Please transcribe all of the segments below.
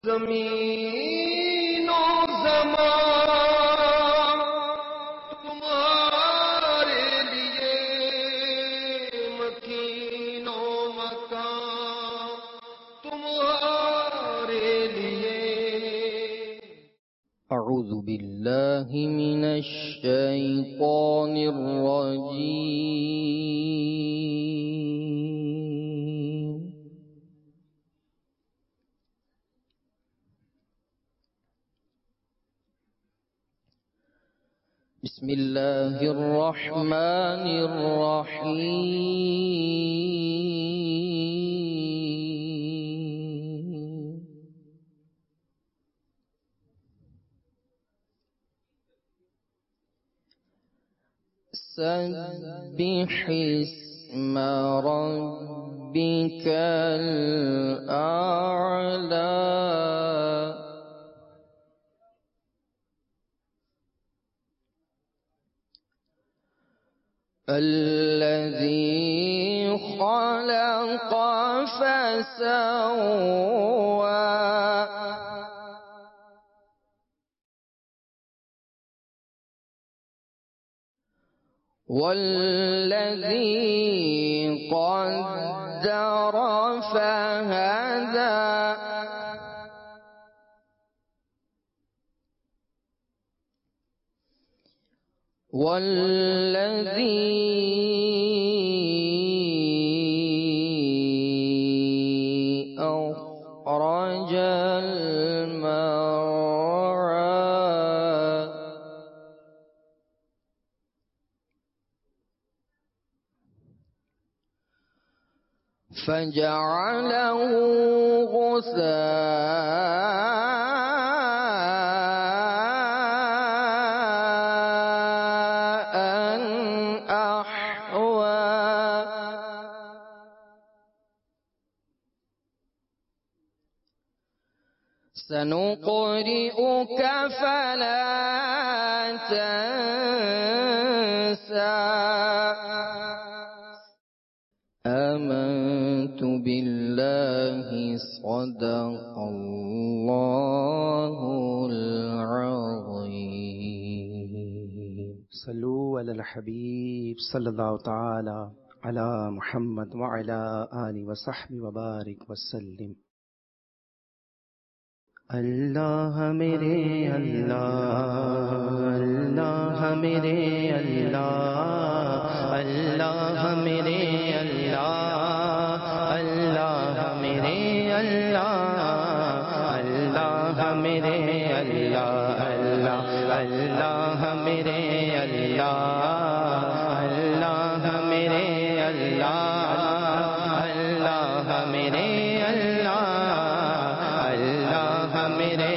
زمین و زمان تمہارے لیے، مکین و مکان تمہارے لیے۔ اعوذ باللہ من الشیطان الرجیم۔ بسم اللہ الرحمن الرحیم۔ سبح اسم ربک الأعلی۔ الذي خلق فسوى والذي قدر فهدى والذي أخرج المرعى فجعله غثاء أحوى۔ سنقرئك فلا تنسى آمنت بالله صدق الله العظيم۔ صلوا على الحبيب صلى الله تعالى على محمد وعلى آله وصحبه وبارك وسلم۔ اللہ میرے اللہ، اللہ میرے اللہ، اللہ میرے اللہ، اللہ میرے اللہ، اللہ میرے اللہ، اللہ اللہ میرے اللہ، اللہ میرے اللہ، اللہ میرے میرے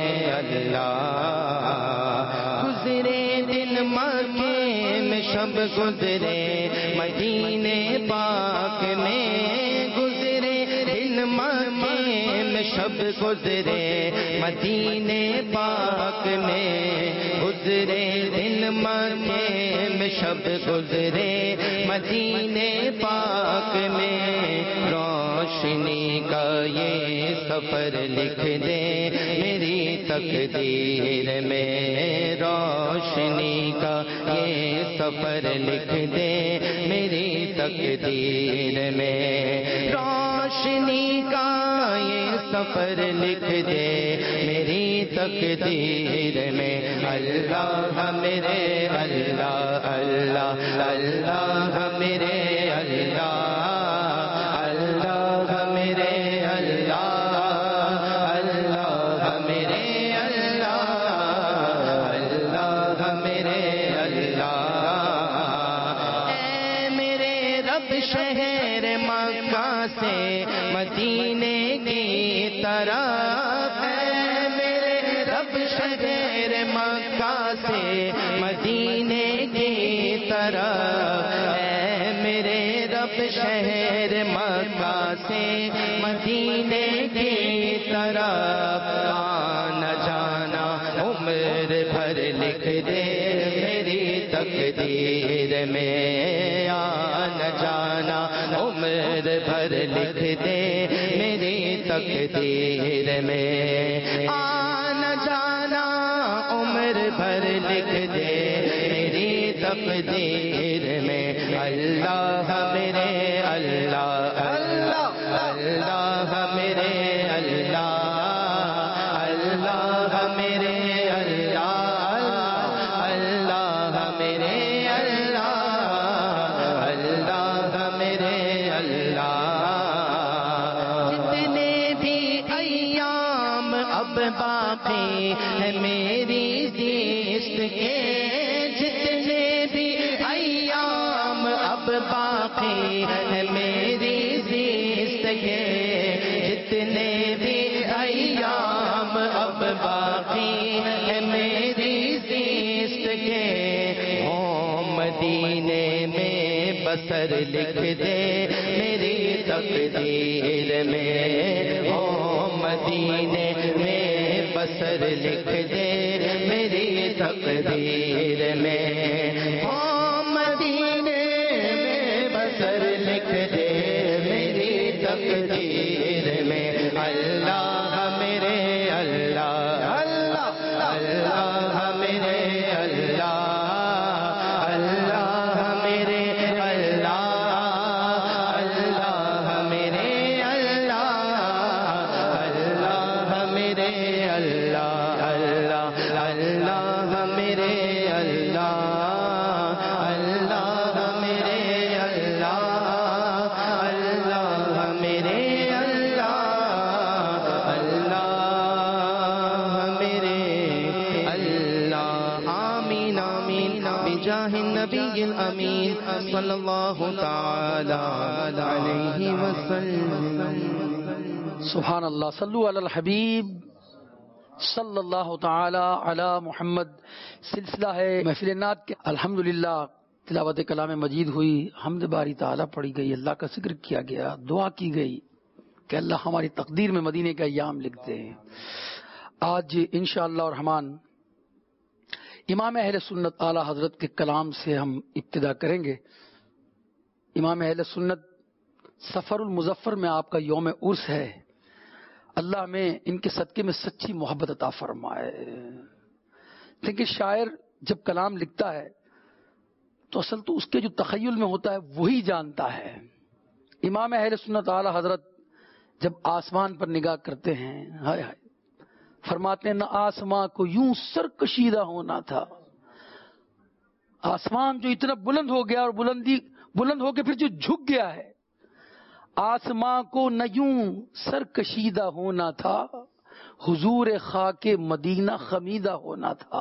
اللہ۔ گزرے دن مکے میں شب گزرے مدینے پاک میں، گزرے دن مکے میں شب گزرے مدینے پاک میں، گزرے دن مکے میں شب گزرے مدینے پاک میں۔ روشنی کا یہ سفر لکھ دے میری تقدیر میں، روشنی کا یہ سفر لکھ دے میری تقدیر میں، روشنی کا یہ سفر لکھ دے میری تقدیر میں۔ اللہ میرے اللہ، اللہ اللہ میرے اللہ، اللہ میرے اللہ، اللہ میرے اللہ، اللہ میرے اللہ۔ اے میرے رب شہر مکہ سے مدینے کی طرف، اے میرے رب شہر مکہ سے مدینے کی طرف، اے میرے رب شہر مکہ سے مدینے کی طرف۔ آنا جانا عمر بھر لکھ دے میری تقدیر میں، آنا جانا عمر بھر لکھ دے میری تقدیر میں آنا جانا عمر بھر لکھ دے میری تقدیر میں اللہ میرے اللہ اللہ اللہ میرے اللہ اللہ میرے اللہ اللہ میرے اللہ اللہ میرے اللہ جتنے بھی ایام اب باقی ہے میری زیست کے جتنے بھی ایام اب باقی ہے میری زیست کے جتنے بھی ایام اب باقی ہے میری زیست کے مدینے میں بسر لکھ دے میری تقدیر میں مدینے میں بسر لکھ دے میری تقدیر میں مدینے میں بسر لکھ دے میری تقدیر میں اللہ میرے اللہ اللہ اللہ میرے اللہ اللہ میرے اللہ اللہ میرے اللہ اللہ میرے اللہ اللہ اللہ میرے اللہ اللہ میرے اللہ اللہ میرے اللہ اللہ میرے اللہ آمین آمین بجاہ النبی الامین صلی اللہ تعالی علیہ وسلم. سبحان اللہ. صلو علی الحبیب صلی اللہ تعالی علی محمد. سلسلہ ہے محفل نعت کے. الحمدللہ تلاوت کلام مجید ہوئی, حمد باری تعالی پڑھی گئی, اللہ کا ذکر کیا گیا, دعا کی گئی کہ اللہ ہماری تقدیر میں مدینے کا ایام لکھتے ہیں. آج انشاءاللہ الرحمن امام اہل سنت اعلی حضرت کے کلام سے ہم ابتدا کریں گے. امام اہل سنت سفر المظفر میں آپ کا یوم عرس ہے. اللہ میں ان کے صدقے میں سچی محبت عطا فرمائے. لیکن شاعر جب کلام لکھتا ہے تو اصل تو اس کے جو تخیل میں ہوتا ہے وہی جانتا ہے. امام اہل سنت اعلی حضرت جب آسمان پر نگاہ کرتے ہیں, ہائے ہائے, فرماتے ہیں نہ آسمان کو یوں سر کشیدہ ہونا تھا. آسمان جو اتنا بلند ہو گیا اور بلند ہو کے پھر جو جھک گیا ہے, آسمان کو نہ یوں سر کشیدہ ہونا تھا, حضور خاک مدینہ خمیدہ ہونا تھا.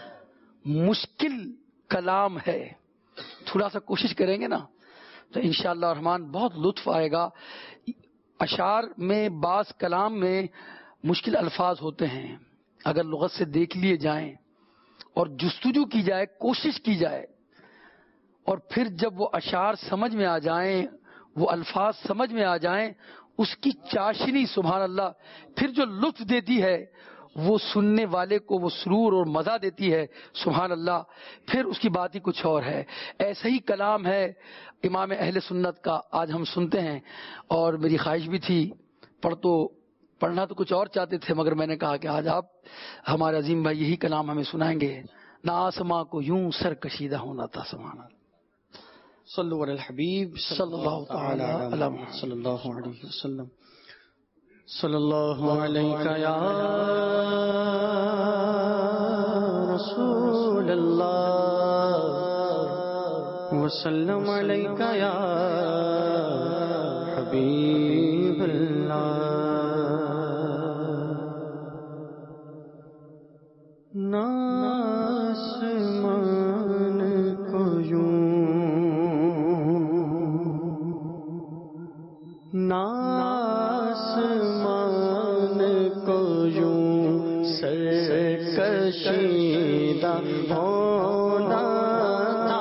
مشکل کلام ہے, تھوڑا سا کوشش کریں گے نا تو انشاءاللہ الرحمن بہت لطف آئے گا. اشعار میں بعض کلام میں مشکل الفاظ ہوتے ہیں, اگر لغت سے دیکھ لیے جائیں اور جستجو کی جائے, کوشش کی جائے, اور پھر جب وہ اشعار سمجھ میں آ جائیں, وہ الفاظ سمجھ میں آ جائیں, اس کی چاشنی سبحان اللہ پھر جو لطف دیتی ہے وہ سننے والے کو وہ سرور اور مزہ دیتی ہے سبحان اللہ. پھر اس کی بات ہی کچھ اور ہے. ایسا ہی کلام ہے امام اہل سنت کا, آج ہم سنتے ہیں. اور میری خواہش بھی تھی پڑھنا تو کچھ اور چاہتے تھے, مگر میں نے کہا کہ آج آپ ہمارے عظیم بھائی یہی کلام ہمیں سنائیں گے. نہ آسماں کو یوں سر کشیدہ ہونا تھا. سبحان اللہ. صلو علی الحبیب صلی اللہ تعالی علی محمد صلی اللہ علیہ وسلم. صلی اللہ علیہ یا رسول اللہ وسلم علیہ یا حبیب اللہ. آسمان کو یوں آسمان کو یوں سر کشیدہ ہونا تھا.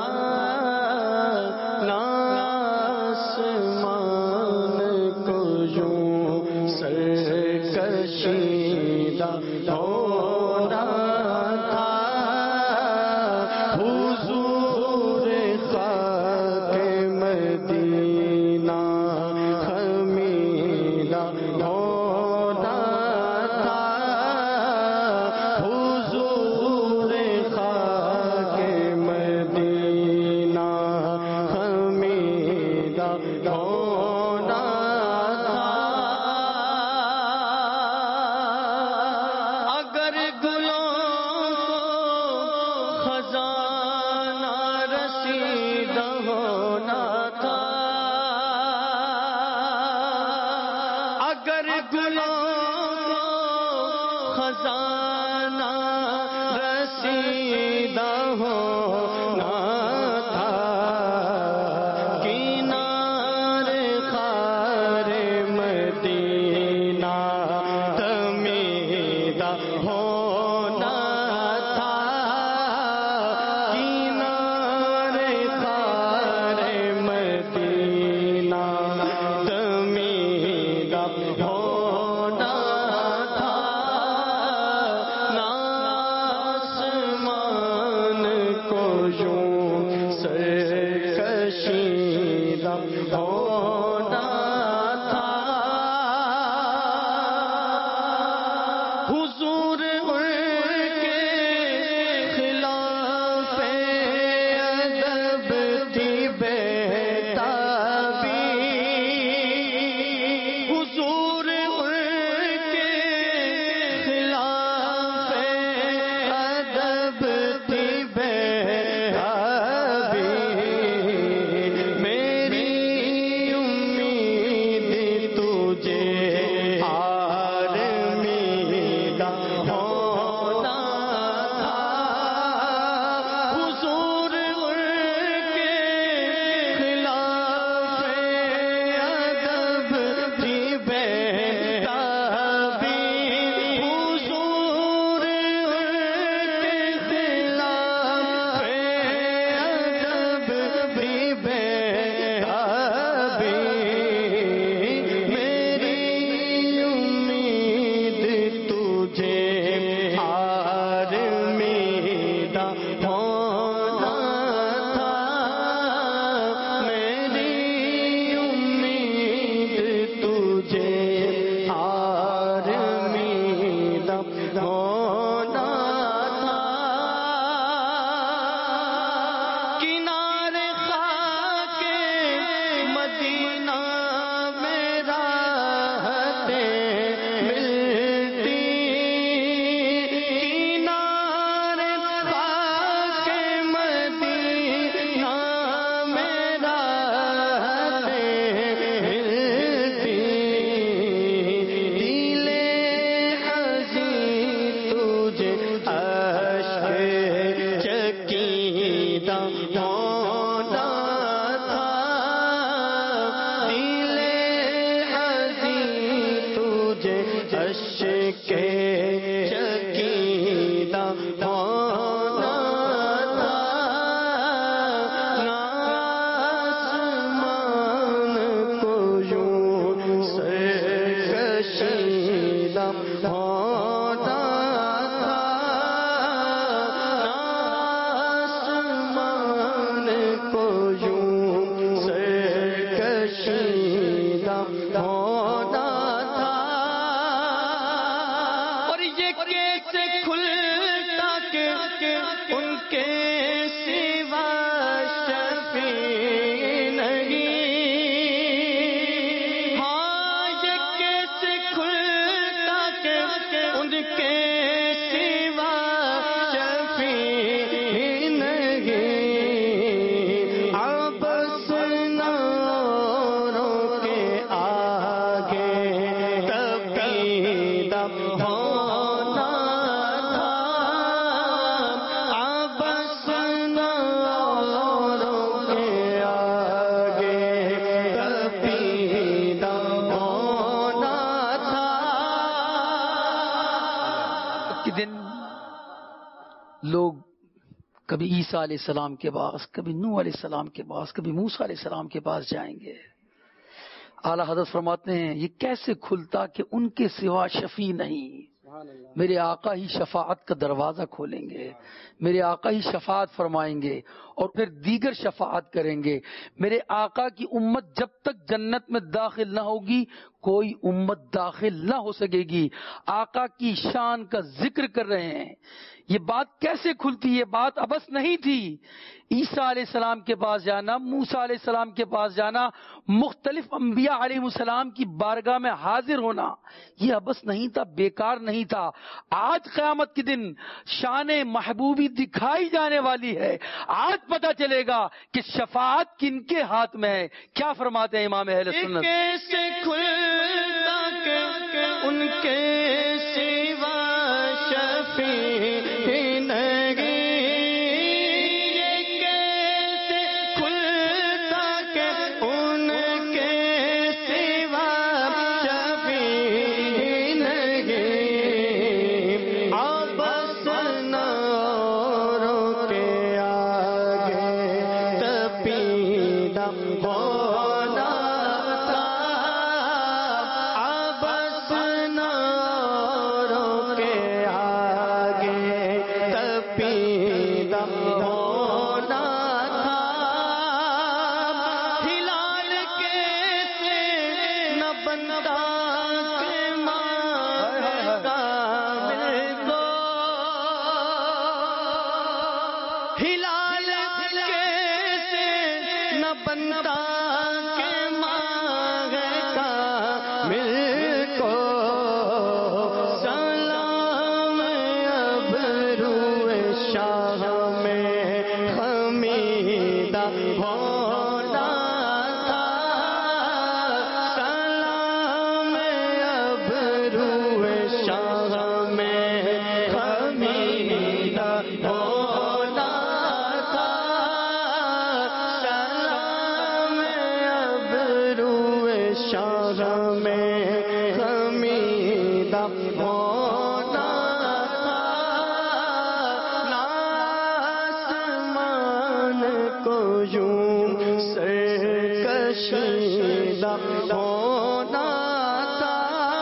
آسمان کو یوں سر کشیدہ ہونا تھا. حضور خاک مدینہ خمیدہ ہونا خزانہ رسیدہ ہونا تھا، کنارے خار مدینہ دمیدہ ہونا تھا، کنارے خار مدینہ دمیدہ ہونا تھا، نہ آسمان کو یوں سرکشیدہ ہونا تھا، حضور ان کے خلاف ادب تھی بیتابی، حضور ان کے خلاف ادب تھی بیتابی، میری امید تجھے آرمیدہ ہونا تھا، حضور ان کے خلاف ادب تھی بیتابی، حضور ان کے خلاف ادب تھی بیتابی، میری امید تجھے آرمیدہ ہونا تھا، میری امید تجھے آرمیدہ ہونا تھا، کنارے خاک مدینہ میں راحتیں ملتی، کنارے خاک مدینہ میں راحتیں ملتی، دل حزین تجھے اشک چکیدہ ہونا تھا، دل حزین تجھے اشک چکیدہ ہونا تھا، نہ آسمان کو یوں سرکشیدہ ہونا تھا، نہ آسمان کو یوں سرکشیدہ ہونا تھا، اور یہ کیسے کھلتا کہ ان کے سوا شفیع نہیں، ہاں یہ کیسے کھلتا کہ ان کے سوا شفیع نہیں، عبس ناروں کے آگے تپیدہ ہونا تھا، عبس ناروں کے آگے تپیدہ ہونا تھا، کے دن لوگ کبھی عیسیٰ علیہ السلام کے پاس، کبھی نوح علیہ السلام کے پاس، کبھی موسیٰ علیہ السلام کے پاس جائیں گے، اعلیٰ حضرت فرماتے ہیں یہ کیسے کھلتا کہ ان کے سوا شفیع نہیں، میرے آقا ہی شفاعت کا دروازہ کھولیں گے، میرے آقا ہی شفاعت فرمائیں گے اور پھر دیگر شفاعت کریں گے، میرے آقا کی امت جب تک جنت میں داخل نہ ہوگی کوئی امت داخل نہ ہو سکے گی، آقا کی شان کا ذکر کر رہے ہیں، یہ بات کیسے کھلتی؟ یہ بات ابس نہیں تھی، عیسیٰ علیہ السلام کے پاس جانا، موسیٰ علیہ السلام کے پاس جانا، مختلف انبیاء علیہ السلام کی بارگاہ میں حاضر ہونا، یہ ابس نہیں تھا، بیکار نہیں تھا۔ آج قیامت کے دن شان محبوبی دکھائی جانے والی ہے، آج پتہ چلے گا کہ شفاعت کن کے ہاتھ میں ہے۔ کیا فرماتے ہیں امام اہل سنت؟ کیسے کھلتا کہ ان کے سوا بنتا کہ ماہ کامل کو سلام ابرو شاہ میں حمیدہ ہونا تھا، سلام ابرو شاہ میں حمیدہ ہونا تھا، سلام ابرو شاہ میں حمیدہ ہونا تھا، آسمان کو یوں سرکشیدہ ہونا تھا،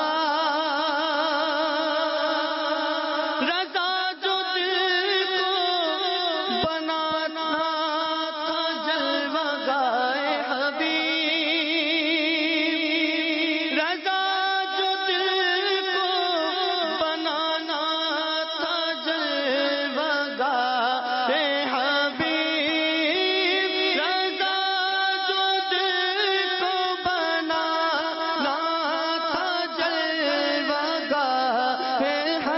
رضا جو دل کو بنانا تھا جلوہ گائے حبیب، رضا جو دل کو بنانا تھا جلوہ گائے حبیب، رضا جو دل کو بنانا تھا جلوہ گائے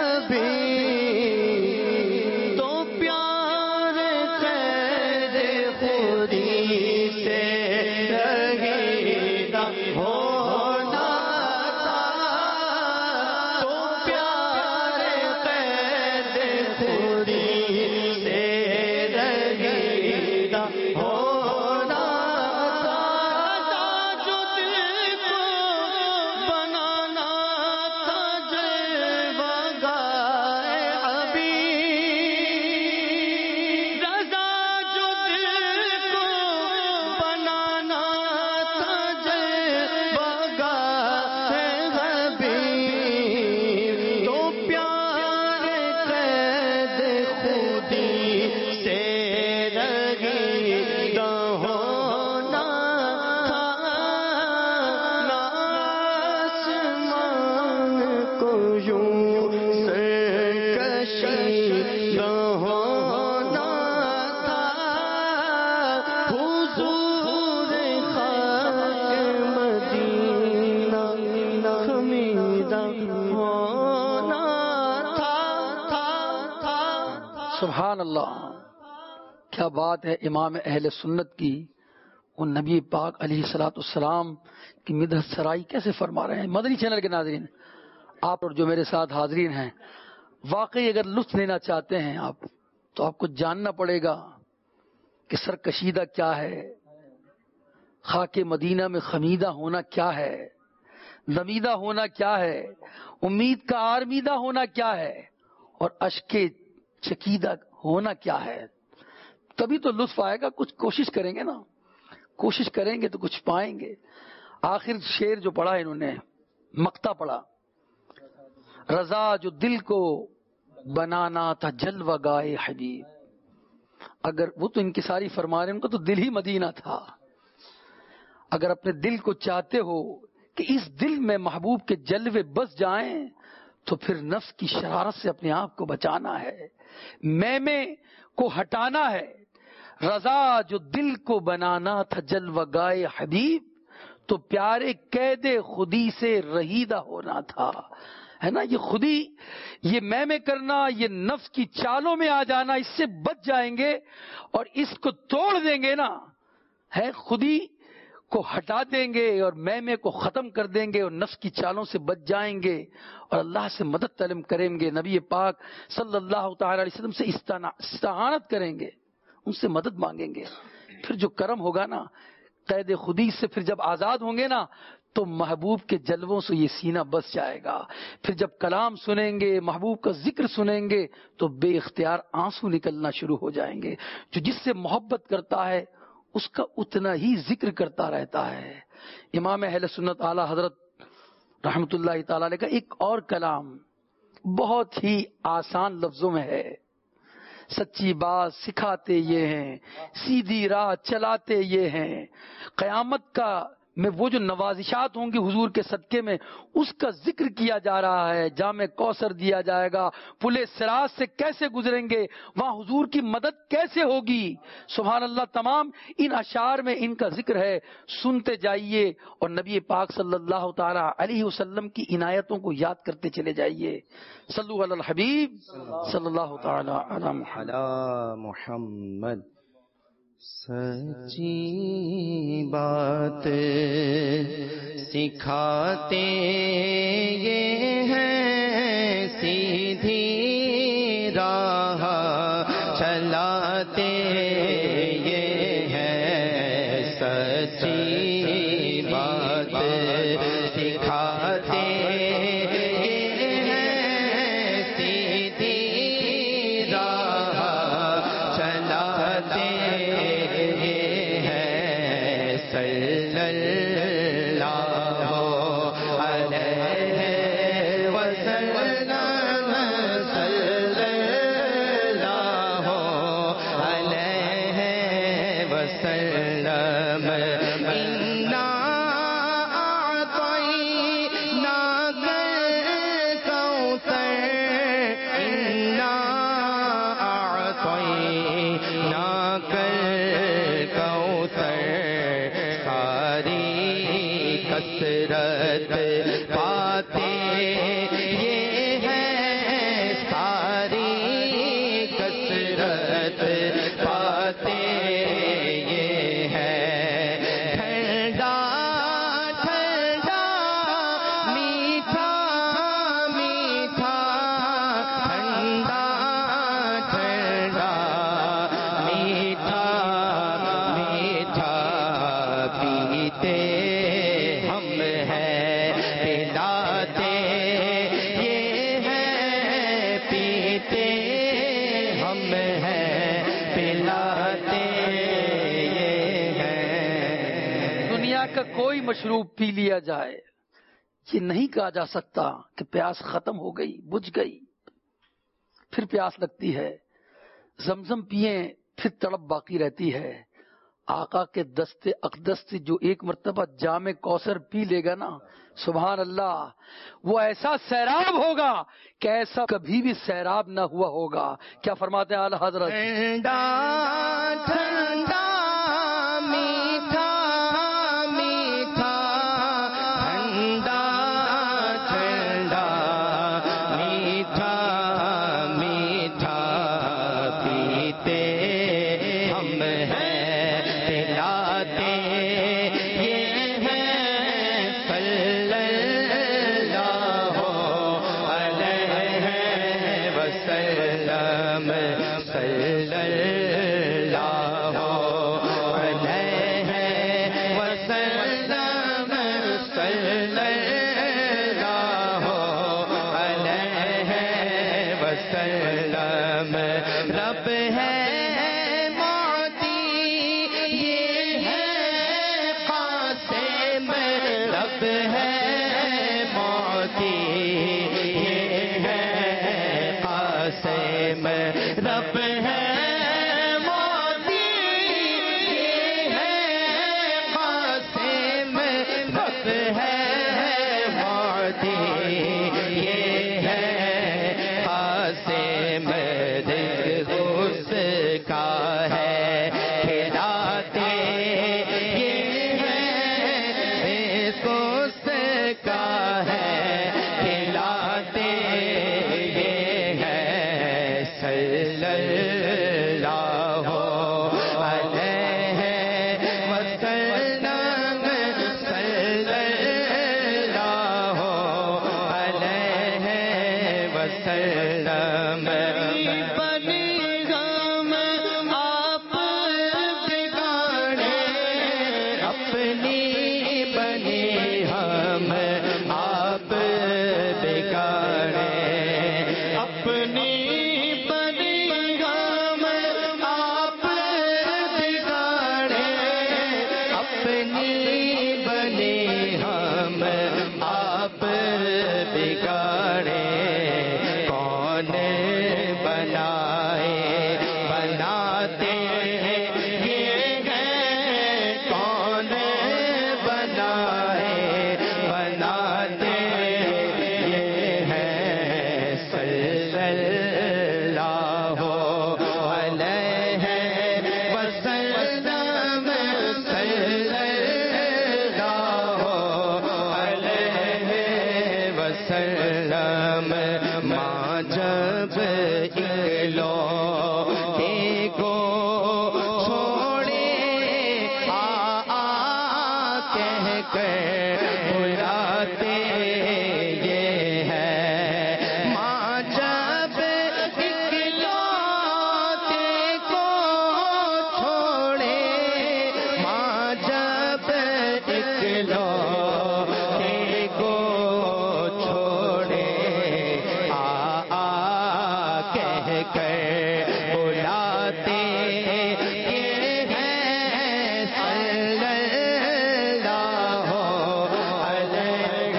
حبیب، تو پیار قید خودی سے رہیدہ ہونا تھا، تو پیار قید خودی سے رہیدہ ہونا تھا، رضا جو دل کو بنانا تھا جلوہ گائے حبیب، رضا جو دل کو بنانا تھا جلوہ گائے حبیب، تو پیار قید خودی سے رہیدہ ہونا تھا، آسمان کو یوں سرکشیدہ ہونا تھا، حضور خاک مدینہ حمیدہ ہونا تھا۔ سبحان اللہ، کیا بات ہے امام اہل سنت کی، وہ نبی پاک علیہ الصلوۃ والسلام کی مدحت سرائی کیسے فرما رہے ہیں۔ مدنی چینل کے ناظرین، آپ اور جو میرے ساتھ حاضرین ہیں، واقعی اگر لطف لینا چاہتے ہیں آپ، تو آپ کو جاننا پڑے گا کہ سرکشیدہ کیا ہے، خاک مدینہ میں خمیدہ ہونا کیا ہے، دمیدہ ہونا کیا ہے، امید کا آرمیدہ ہونا کیا ہے، اور اشک چکیدہ ہونا کیا ہے۔ تبھی تو لطف آئے گا، کچھ کوشش کریں گے نا، کوشش کریں گے تو کچھ پائیں گے۔ آخر شعر جو پڑھا انہوں نے، مقطع پڑھا، رضا جو دل کو بنانا تھا جلوہ گائے حبیب، اگر وہ تو انکساری فرما رہے ہیں، ان کا تو دل ہی مدینہ تھا۔ اگر اپنے دل کو چاہتے ہو کہ اس دل میں محبوب کے جلوے بس جائیں، تو پھر نفس کی شرارت سے اپنے آپ کو بچانا ہے، میں کو ہٹانا ہے۔ رضا جو دل کو بنانا تھا جلوہ گائے حبیب، تو پیارے قید خودی سے رہیدہ ہونا تھا، ہے نا۔ یہ خودی، یہ میں کرنا، یہ نفس کی چالوں میں آ جانا، اس سے بچ جائیں گے اور اس کو توڑ دیں گے نا، ہے خودی کو ہٹا دیں گے اور میں کو ختم کر دیں گے اور نفس کی چالوں سے بچ جائیں گے اور اللہ سے مدد طلب کریں گے، نبی پاک صلی اللہ تعالی علیہ وسلم سے استعانت کریں گے، ان سے مدد مانگیں گے۔ پھر جو کرم ہوگا نا، قید خودی سے پھر جب آزاد ہوں گے نا، تو محبوب کے جلووں سے یہ سینہ بس جائے گا۔ پھر جب کلام سنیں گے، محبوب کا ذکر سنیں گے، تو بے اختیار آنسو نکلنا شروع ہو جائیں گے۔ جو جس سے محبت کرتا ہے اس کا اتنا ہی ذکر کرتا رہتا ہے۔ امام اہل سنت اعلیٰ حضرت رحمت اللہ تعالی علیہ کا ایک اور کلام بہت ہی آسان لفظوں میں ہے، سچی بات سکھاتے یہ ہیں، سیدھی راہ چلاتے یہ ہیں، قیامت کا میں وہ جو نوازشات ہوں گی حضور کے صدقے میں اس کا ذکر کیا جا رہا ہے. جام کوثر دیا جائے گا, پل صراط سے کیسے گزریں گے, وہاں حضور کی مدد کیسے ہوگی. سبحان اللہ, تمام ان اشعار میں ان کا ذکر ہے. سنتے جائیے اور نبی پاک صلی اللہ تعالی علیہ وسلم کی عنایتوں کو یاد کرتے چلے جائیے. صلو علی الحبیب صلی اللہ تعالی علی محمد. علی محمد. سچی بات سکھاتے یہ ہیں, سیدھی راہ چلاتے یہ ہیں, سچی بات سکھاتے یہ ہیں, سیدھی راہ چلاتے صلی اللہ علیہ وسلم, صلی اللہ علیہ وسلم. انا اعطیناک الکوثر, انا اعطیناک الکوثر. کثرت پاتے یہ ہے, ساری کثرت پاتے یہ ہے. ٹھنڈا ٹھنڈا میٹھا میٹھا, ٹھنڈا ٹھنڈا میٹھا میٹھا پیتے کا کوئی مشروب پی لیا جائے, یہ نہیں کہا جا سکتا کہ پیاس ختم ہو گئی, بجھ گئی, پھر پیاس لگتی ہے. زمزم پئیں پھر تڑپ باقی رہتی ہے. آقا کے دست اقدس سے جو ایک مرتبہ جام کوثر پی لے گا نا, سبحان اللہ, وہ ایسا سیراب ہوگا کہ ایسا کبھی بھی سیراب نہ ہوا ہوگا. کیا فرماتے ہیں اعلی حضرت؟ ٹھنڈا ٹھنڈا میٹھا میٹھا, ٹھنڈا ٹھنڈا میٹھا میٹھا پیتے ہم ہیں, پلاتے یہ ہیں, صلی اللہ علیہ وسلم, صلی اللہ علیہ وسلم, صلی اللہ علیہ وسلم. رب ہے معطی یہ ہے قاسم, رب ہے معطی یہ ہے قاسم, رب ہے معطی یہ ہے قاسم, رب ہے معطی یہ ہے قاسم. رزق اس کا ہے کھلاتے یہ ہے, رزق اس کا ہے کھلاتے یہ ہے, صلی اللہ علیہ وسلم, صلی اللہ علیہ وسلم. بنی غم آپ بگاڑے, اپنی بنی ہم آپ بگاڑے, اپنی بنی غم آپ بگاڑے, اپنی بنی ہم آپ بگاڑے. کون بنائے بناتے یہ ہیں, کون بنا جب اکلوتے کو چھوڑے کہہ کر بلاتے یہ ہے ماں جب اکلوتے کو چھوڑے ماں جب اکلوتے کو چھوڑے کہہ کر بلاتے یہ ہے صلی اللہ علیہ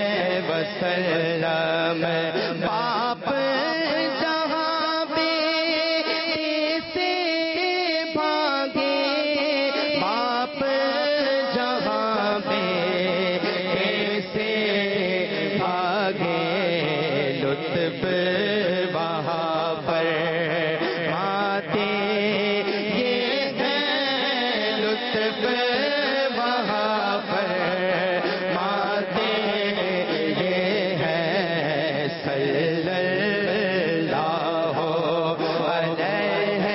وسلم باپ جہاں بیٹے سے بھاگے باپ جہاں بیٹے سے بھاگے لطف وہاں پر آتے یہ ہے لطف وہاں پر آتے یہ ہے صلی اللہ علیہ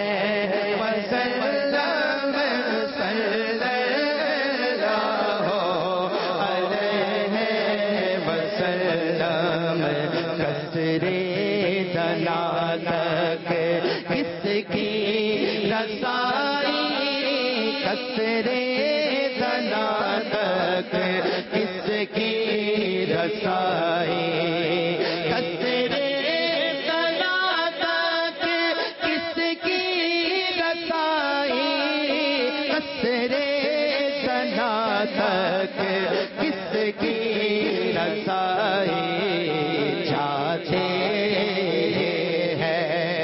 وسلم صلی اللہ علیہ وسلم کثرے دنا تک کس کی رسائی کثرے دنا تک کس کی رسائی کثرے دنا تک کس کی رسائی کثرے دنا تک کس کی رسائی جاتے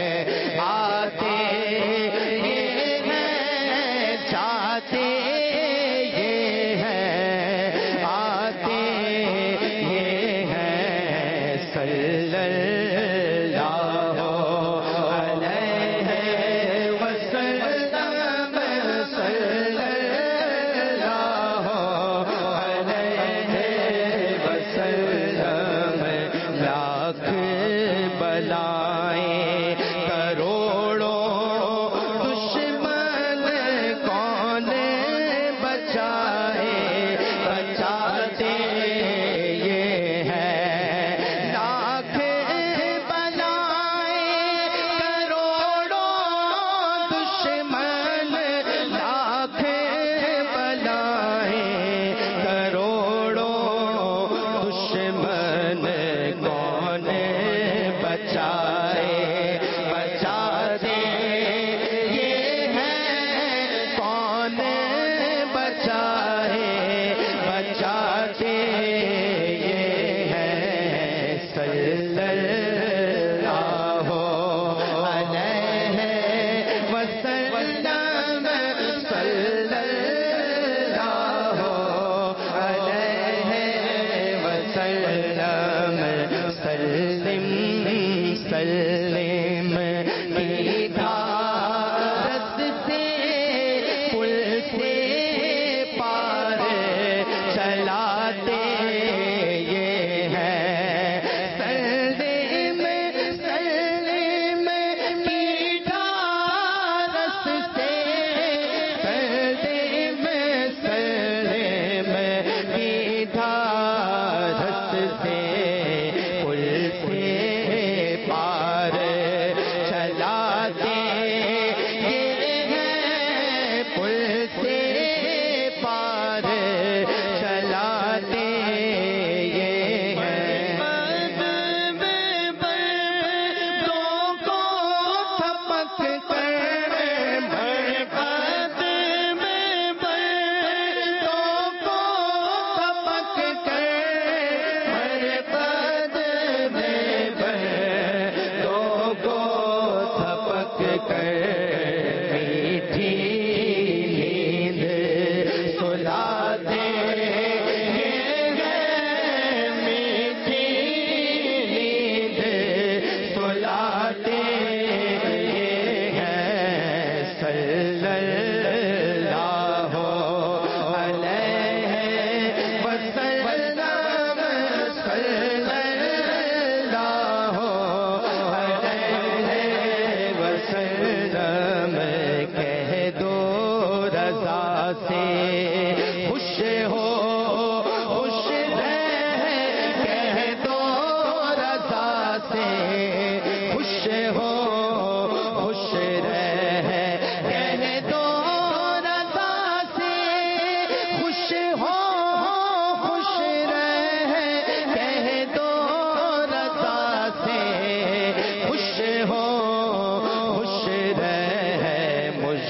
آتے یہ ہے جاتے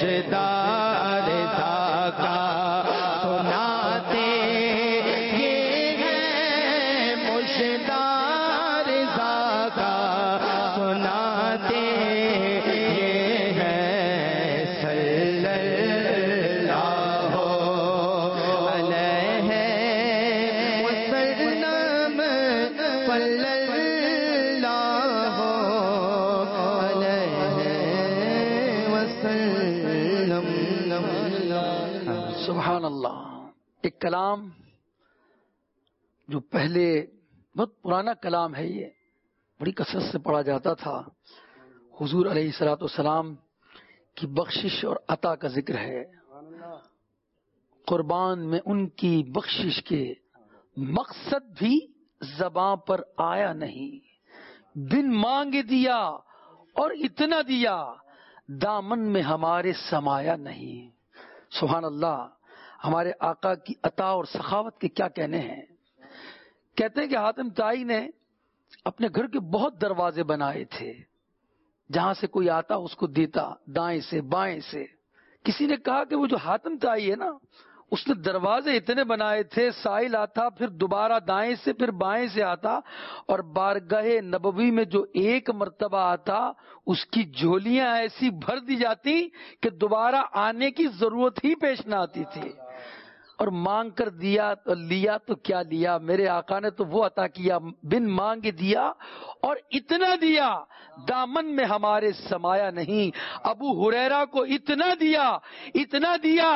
مشدار کا سناتے یہ ہے مشدار کا سناتے یہ ہے صلی اللہ علیہ وسلم صلی اللہ علیہ وسلم. سبحان اللہ. ایک کلام جو پہلے بہت پرانا کلام ہے، یہ بڑی کثرت سے پڑھا جاتا تھا. حضور علیہ الصلوۃ والسلام کی بخشش اور عطا کا ذکر ہے. قربان میں ان کی بخشش کے مقصد بھی زباں پر آیا نہیں. بن مانگے دیا اور اتنا دیا، دامن میں ہمارے سمایا نہیں. سبحان اللہ. ہمارے آقا کی عطا اور سخاوت کے کیا کہنے ہیں. کہتے ہیں کہ حاتم طائی نے اپنے گھر کے بہت دروازے بنائے تھے، جہاں سے کوئی آتا اس کو دیتا، دائیں سے بائیں سے. کسی نے کہا کہ وہ جو حاتم طائی ہے نا، اس نے دروازے اتنے بنائے تھے، سائل آتا پھر دوبارہ دائیں سے پھر بائیں سے آتا، اور بارگاہ نبوی میں جو ایک مرتبہ آتا اس کی جھولیاں ایسی بھر دی جاتی کہ دوبارہ آنے کی ضرورت ہی پیش نہ آتی تھی. اور مانگ کر دیا تو لیا تو کیا لیا. میرے آقا نے تو وہ عطا کیا، بن مانگے دیا اور اتنا دیا، دامن میں ہمارے سمایا نہیں. ابو ہریرہ کو اتنا دیا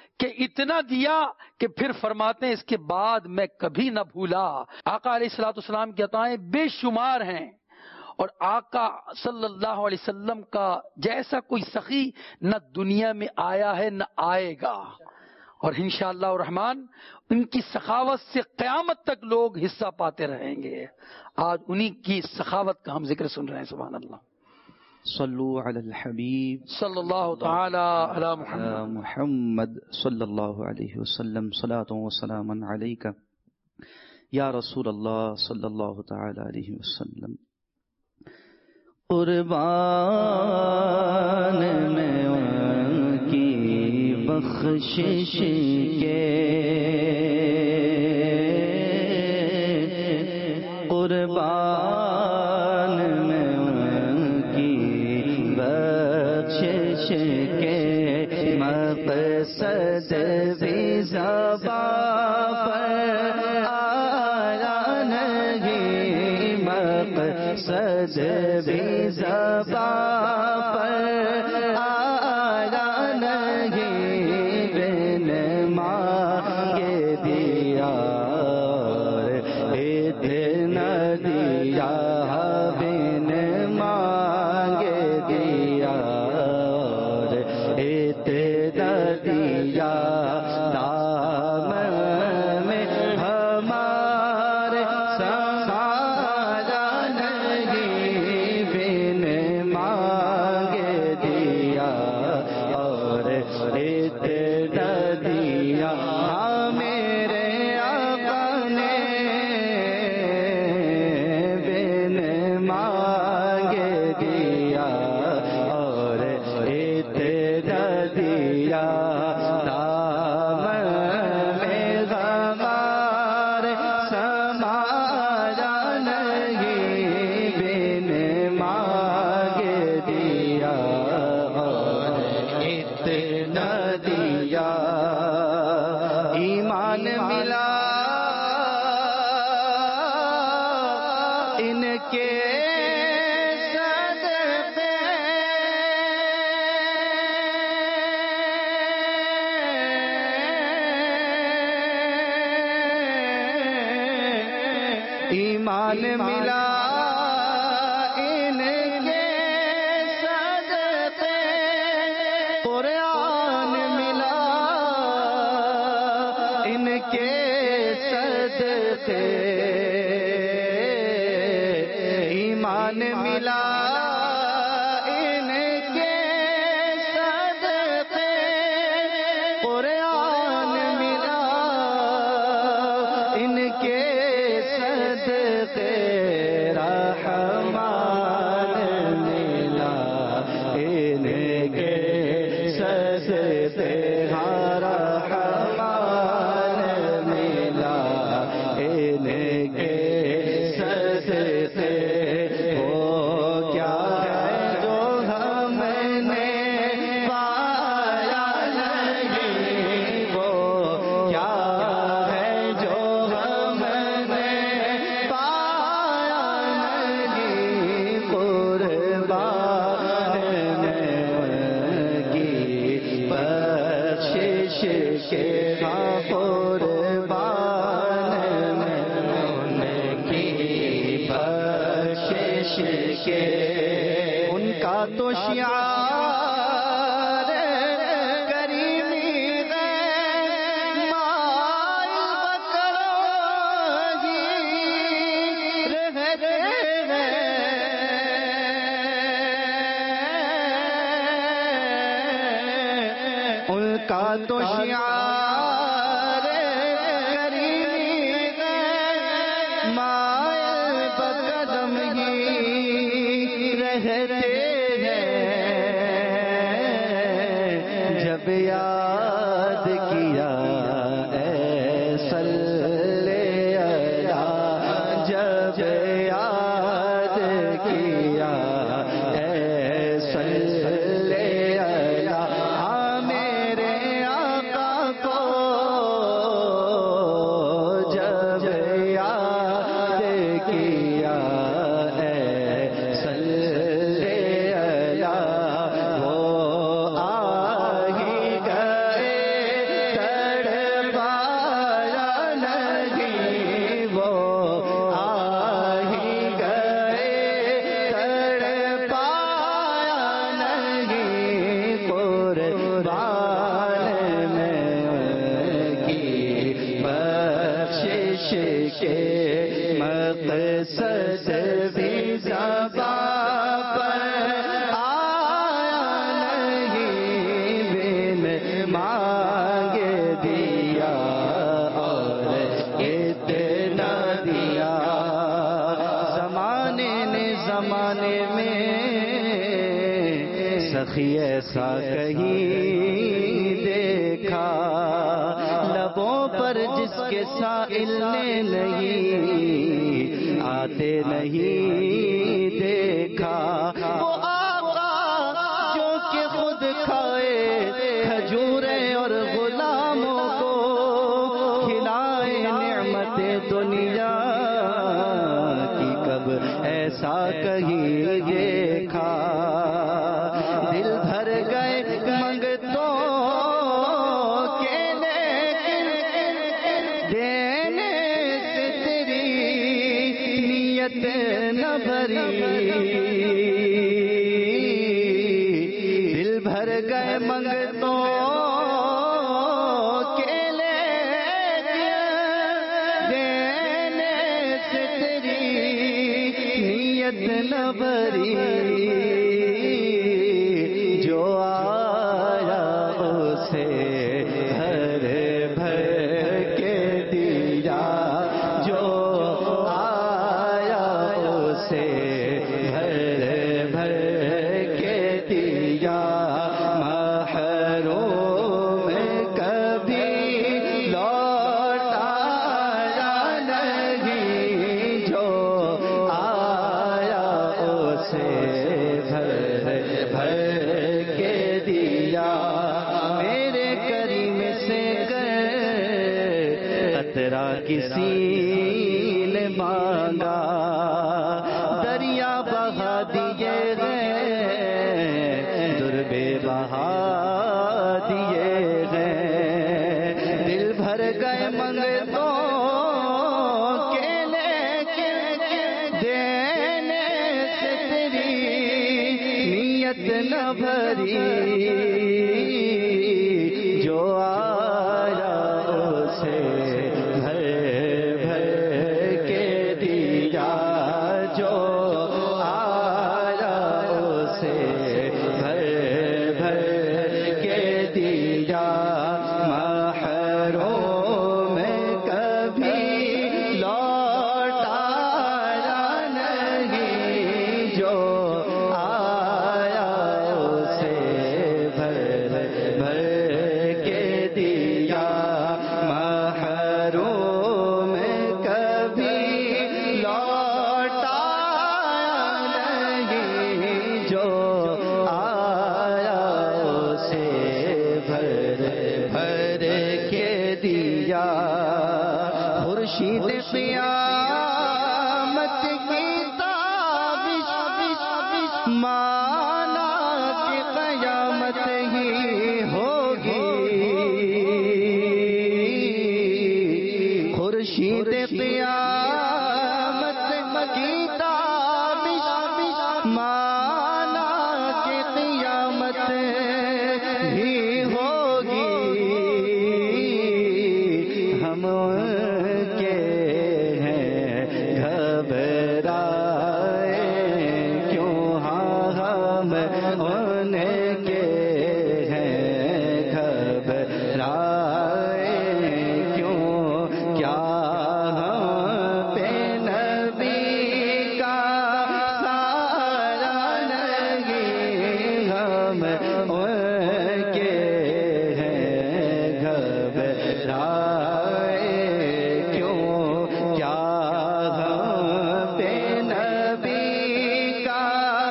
کہ پھر فرماتے ہیں اس کے بعد میں کبھی نہ بھولا. آقا علیہ الصلوۃ والسلام کی عطائیں بے شمار ہیں، اور آقا صلی اللہ علیہ وسلم کا جیسا کوئی سخی نہ دنیا میں آیا ہے نہ آئے گا. اور انشاءاللہ الرحمن ان کی سخاوت سے قیامت تک لوگ حصہ پاتے رہیں گے. آج انہی کی سخاوت کا ہم ذکر سن رہے ہیں. سبحان اللہ. صلو علی الحبیب صلی اللہ تعالی علی محمد محمد صلی اللہ علیہ وسلم. صلاۃ و سلام علیک یا رسول اللہ صلی اللہ تعالی علیہ وسلم. قربان میں ان کی بخشش کے، قربان میں ان کی بخشش کے، مقصد بھی زبان پر آیا نہیں، مقصد بھی زبان پر آیا نہیں، بن مانگے دیا اتنا دیا، بن مانگے دیا اتنا دیا، دامن میں ہمارے سمایا نہیں، بن مانگے دیا اور اتنا دیا. میرے آقا نے بن مانگے دیا اور اتنا دیا، دامن میں ہمارے سمایا نہیں، بن مانگے دیا اور اتنا دیا. ایمان ملا ان کے صدقے، ایمان ملا ان کے صدقے، قرآن ملا ان کے صدقے، ایمان ملا ان کے صدقے، قرآن ملا ان کے صدقے، رحمان ملا ان کے صدقے. کا تو شعار کریمی ہے مائل بکرو ہی رہتے ہیں ان کا تو شعار کریمی ہے مائل بقدم ہی رہتے ہیں جب یاد کیا اے صلی اللہ جب یاد کیا اے صلی اللہ میرے آقا کو جب یاد کیا اے صلی اللہ وہ آ ہی گئے تڑپایا نہیں وہ آ ہی گئے تڑپایا نہیں قربان میں کی بخشش کے مقصد بھی زبان پر آیا نہیں بن مانگے دیا اور اتنا دیا زمانے نے زمانے میں سخی ایسا کہیں دیکھا لبوں پر جس کے سائل نے نہیں آتے نہیں دیکھا وہ آقا جو کہ خود کھائے کھجوریں اور غلاموں کو کھلائے نعمت دنیا کی کب ایسا کہیں دیکھا دل بھر گئے منگتوں کے لیکن دینے سے تیری نیت نہ بھری دل بھر گئے منگتوں کے لیکن دینے سے تیری نیت نہ بھری جو آیا اسے بھر بھر کے دیا جو آیا اسے بھر بھر کے دیا محروم کبھی لوٹایا نہیں جو آیا اسے بھر بھر کے دیا میرے کریم سے قطرہ کسی نے مانگا دریا بہا دیے گئے دربے بہا دیے گئے دل بھر گئے منگتوں کے لیکن دینے سے تیری نیت نہ بھری جو آیا اسے بھر بھر کے دیا جو آیا اسے بھر بھر کے دیا محروم کبھی لوٹایا نہیں جو آیا اسے بھر بھر کے دیا محروم کبھی لوٹایا نہیں جو آیا اسے بھر بھر کے دیا خورشید قیامت کی تابش مانا کہ قیامت ہی ہوگی خورشید قیامت کی تابش مانا ان کے ہیں گھبرائے کیوں کیا ہم پہ نبی کا سایہ نہیں ہم ان کے ہیں گھبرائے کیوں کیا ہم پہ نبی کا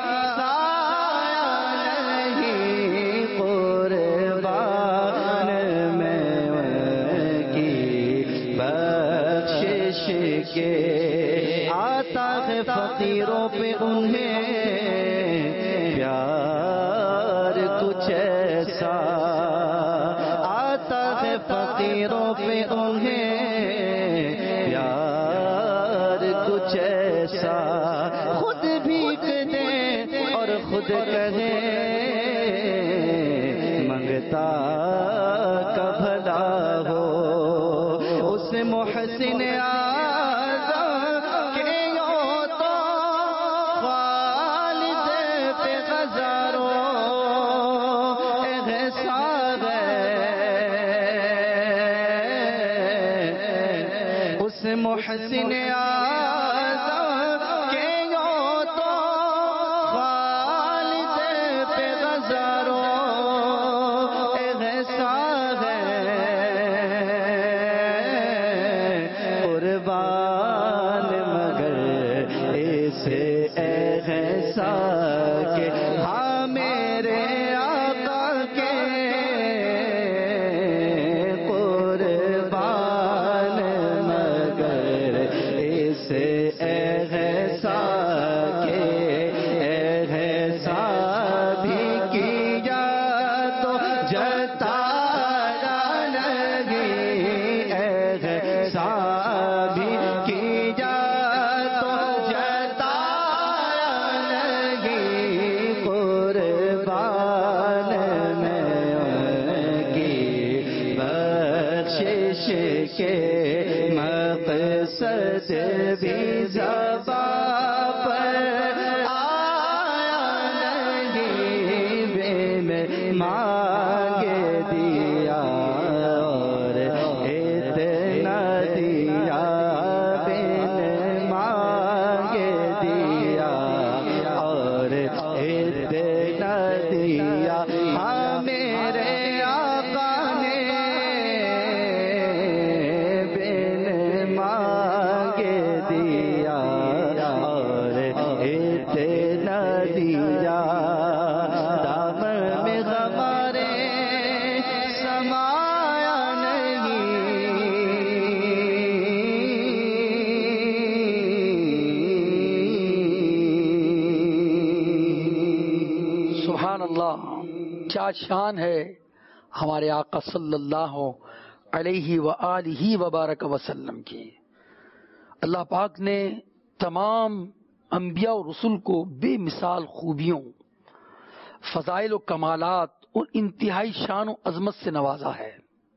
سایہ نہیں قربان میں ان کی بخشش کے آتا ہے فقیروں پہ انہیں پیار کچھ ایسا آتا ہے فقیروں پہ انہیں پیار کچھ ایسا خود بھیک دیں اور خود کہیں منگتا کا بھلا ہو اس محسن اعظم کے یوں تو والد پہ ہزاروں احسان ہے اس محسن اعظم کے یوں تو والد پہ ہزاروں احسان ہے قربان مگر اس احسان کے ہاں میرے آقا کے قربان مگر اس احسان کے احسان بھی کیا تو جتایا نہیں احسان بھی کیا تو جتایا نہیں قربان میں ان کی بخشش کے مقصد بھی زبان پر آیا نہیں بن مانگ دیا اور اتنا دیا بن مانگ دیا اور اتنا دیا ہاں میرے آقا نے بن مانگ دیا اور اتنا دیا دامن میں ہمارے سمایا نہیں سبحان اللہ، کیا شان ہے ہمارے آقا صلی اللہ علیہ وآلہ وبارک وسلم کی۔ اللہ پاک نے تمام انبیاء و رسل کو بے مثال خوبیوں، فضائل و کمالات اور انتہائی شان و عظمت سے نوازا ہے۔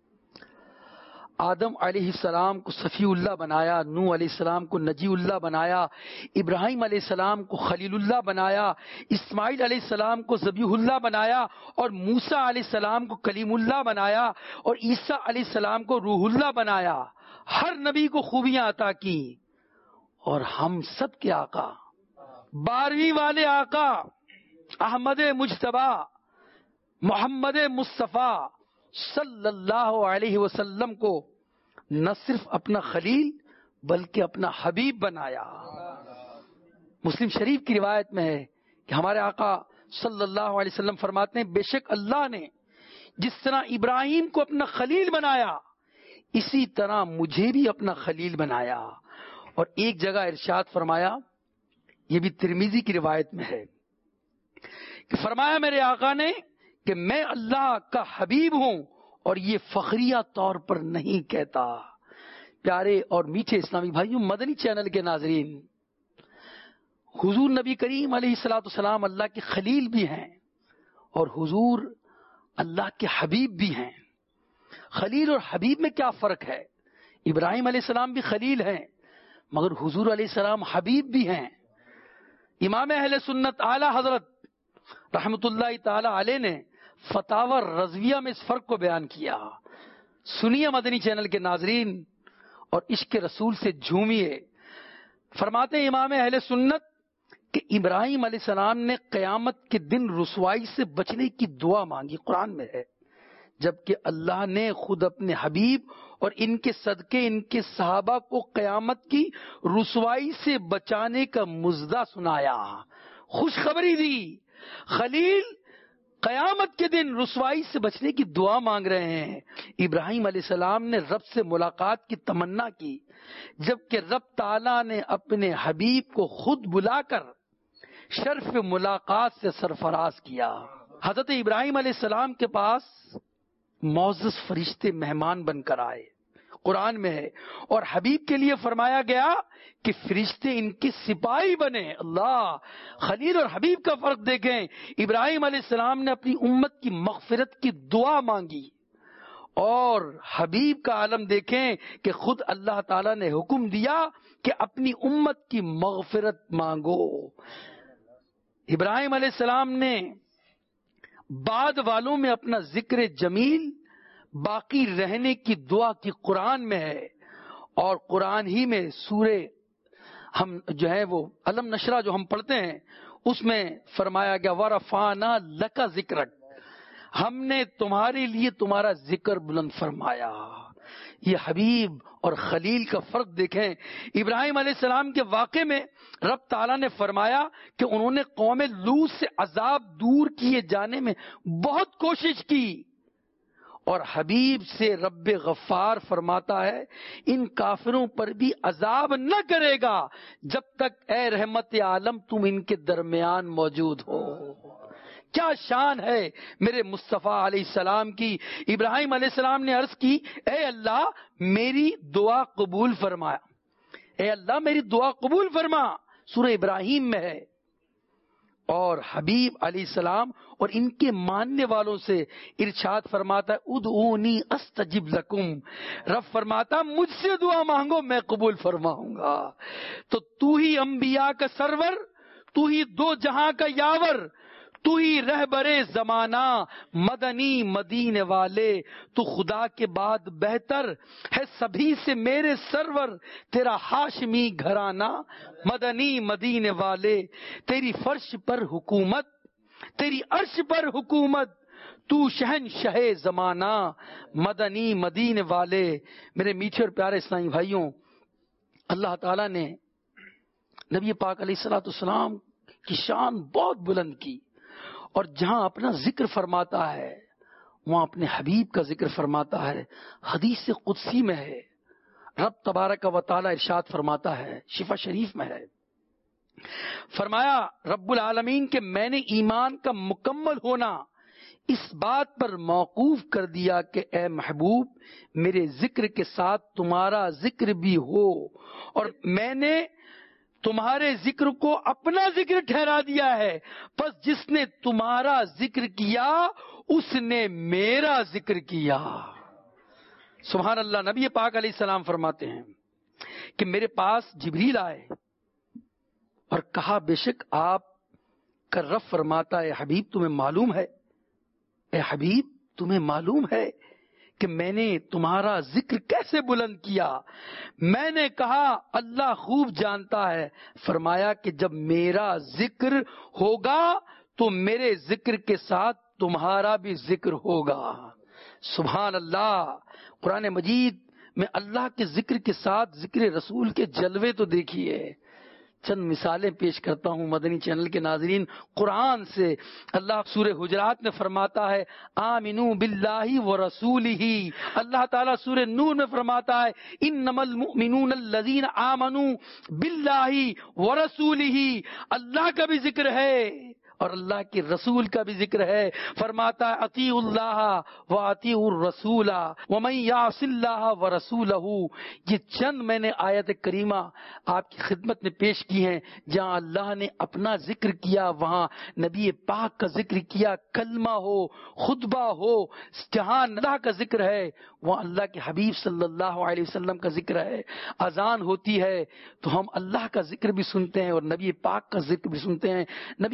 آدم علیہ السلام کو صفی اللہ بنایا، نوح علیہ السلام کو نجی اللہ بنایا، ابراہیم علیہ السلام کو خلیل اللہ بنایا، اسماعیل علیہ السلام کو ذبیح اللہ بنایا، اور موسیٰ علیہ السلام کو کلیم اللہ بنایا، اور عیسیٰ علیہ السلام کو روح اللہ بنایا۔ ہر نبی کو خوبیاں عطا کی، اور ہم سب کے آقا، 12ویں والے آقا احمد مجتبی محمد مصطفیٰ صلی اللہ علیہ وسلم کو نہ صرف اپنا خلیل بلکہ اپنا حبیب بنایا۔ مسلم شریف کی روایت میں ہے کہ ہمارے آقا صلی اللہ علیہ وسلم فرماتے ہیں، بے شک اللہ نے جس طرح ابراہیم کو اپنا خلیل بنایا اسی طرح مجھے بھی اپنا خلیل بنایا۔ اور ایک جگہ ارشاد فرمایا، یہ بھی ترمذی کی روایت میں ہے کہ فرمایا میرے آقا نے کہ میں اللہ کا حبیب ہوں اور یہ فخریہ طور پر نہیں کہتا۔ پیارے اور میٹھے اسلامی بھائیوں، مدنی چینل کے ناظرین، حضور نبی کریم علیہ الصلوۃ والسلام اللہ کے خلیل بھی ہیں اور حضور اللہ کے حبیب بھی ہیں۔ خلیل اور حبیب میں کیا فرق ہے؟ ابراہیم علیہ السلام بھی خلیل ہیں مگر حضور علیہ السلام حبیب بھی ہیں۔ امام اہل سنت اعلی حضرت رحمت اللہ تعالی علیہ نے فتاوی رضویہ میں اس فرق کو بیان کیا. سنیے مدنی چینل کے ناظرین اور عشق رسول سے جھومیے. فرماتے ہیں امام اہل سنت کہ ابراہیم علیہ السلام نے قیامت کے دن رسوائی سے بچنے کی دعا مانگی، قرآن میں ہے، جبکہ اللہ نے خود اپنے حبیب اور ان کے صدقے ان کے صحابہ کو قیامت کی رسوائی سے بچانے کا مژدہ سنایا، خوشخبری دی. خلیل قیامت کے دن رسوائی سے بچنے کی دعا مانگ رہے ہیں. ابراہیم علیہ السلام نے رب سے ملاقات کی تمنا کی، جبکہ رب تعالیٰ نے اپنے حبیب کو خود بلا کر شرف ملاقات سے سرفراز کیا. حضرت ابراہیم علیہ السلام کے پاس معزز فرشتے مہمان بن کر آئے، قرآن میں ہے، اور حبیب کے لیے فرمایا گیا کہ فرشتے ان کے سپاہی بنے. اللہ، خلیل اور حبیب کا فرق دیکھیں. ابراہیم علیہ السلام نے اپنی امت کی مغفرت کی دعا مانگی، اور حبیب کا عالم دیکھیں کہ خود اللہ تعالیٰ نے حکم دیا کہ اپنی امت کی مغفرت مانگو. ابراہیم علیہ السلام نے بعد والوں میں اپنا ذکر جمیل باقی رہنے کی دعا کی، قرآن میں ہے. اور قرآن ہی میں سورہ ہم جو ہے وہ علم نشرہ جو ہم پڑھتے ہیں اس میں فرمایا گیا وَرَفَعْنَا لَكَ ذِكْرَكَ، ہم نے تمہارے لیے تمہارا ذکر بلند فرمایا. یہ حبیب اور خلیل کا فرق دیکھیں. ابراہیم علیہ السلام کے واقعے میں رب تعالیٰ نے فرمایا کہ انہوں نے قوم لوط سے عذاب دور کیے جانے میں بہت کوشش کی، اور حبیب سے رب غفار فرماتا ہے ان کافروں پر بھی عذاب نہ کرے گا جب تک اے رحمت عالم تم ان کے درمیان موجود ہو. کیا شان ہے میرے مصطفیٰ علیہ السلام کی. ابراہیم علیہ السلام نے عرض کی اے اللہ میری دعا قبول فرما، اے اللہ میری دعا قبول فرما، سورہ ابراہیم میں ہے. اور حبیب علیہ السلام اور ان کے ماننے والوں سے ارشاد فرماتا ہے ادعونی استجب لکم، رب فرماتا مجھ سے دعا مانگو میں قبول فرماؤں گا. تو تو ہی انبیاء کا سرور، تو ہی دو جہاں کا یاور، تو ہی رہبر زمانہ مدنی مدینے والے، تو خدا کے بعد بہتر ہے سبھی سے میرے سرور، تیرا ہاشمی گھرانہ مدنی مدینے والے، تیری فرش پر حکومت تیری عرش پر حکومت، تو شہنشاہ زمانہ مدنی مدینے والے. میرے میٹھے اور پیارے اسلامی بھائیوں، اللہ تعالیٰ نے نبی پاک علیہ الصلوۃ والسلام کی شان بہت بلند کی، اور جہاں اپنا ذکر فرماتا ہے وہاں اپنے حبیب کا ذکر فرماتا ہے. حدیث قدسی میں ہے، رب تبارک و تعالی ارشاد فرماتا ہے، شفا شریف میں ہے، فرمایا رب العالمین کہ میں نے ایمان کا مکمل ہونا اس بات پر موقوف کر دیا کہ اے محبوب میرے ذکر کے ساتھ تمہارا ذکر بھی ہو، اور میں نے تمہارے ذکر کو اپنا ذکر ٹھہرا دیا ہے، پس جس نے تمہارا ذکر کیا اس نے میرا ذکر کیا. سبحان اللہ. نبی پاک علیہ السلام فرماتے ہیں کہ میرے پاس جبریل آئے اور کہا بے شک آپ کا رب فرماتا ہے حبیب تمہیں معلوم ہے، اے حبیب تمہیں معلوم ہے کہ میں نے تمہارا ذکر کیسے بلند کیا؟ میں نے کہا اللہ خوب جانتا ہے. فرمایا کہ جب میرا ذکر ہوگا تو میرے ذکر کے ساتھ تمہارا بھی ذکر ہوگا. سبحان اللہ. قرآن مجید میں اللہ کے ذکر کے ساتھ ذکر رسول کے جلوے تو دیکھیے. چند مثالیں پیش کرتا ہوں مدنی چینل کے ناظرین قرآن سے. اللہ سورہ حجرات میں فرماتا ہے آمنو باللہ ورسولہ. اللہ تعالیٰ سورہ نور میں فرماتا ہے انما المؤمنون الذین آمنوا باللہ ورسولہ. اللہ کا بھی ذکر ہے اور اللہ کے رسول کا بھی ذکر ہے. فرماتا ہے اطیعوا اللہ واطیعوا الرسول ومن یعص اللہ ورسولہ. یہ چند میں نے آیت کریمہ آپ کی خدمت میں پیش کی ہیں جہاں اللہ نے اپنا ذکر کیا، وہاں نبی پاک کا ذکر کیا. کلمہ ہو، خطبہ ہو، جہاں اللہ کا ذکر ہے وہاں اللہ کے حبیب صلی اللہ علیہ وسلم کا ذکر ہے. اذان ہوتی ہے تو ہم اللہ کا ذکر بھی سنتے ہیں اور نبی پاک کا ذکر بھی سنتے ہیں. نبی پاک علیہ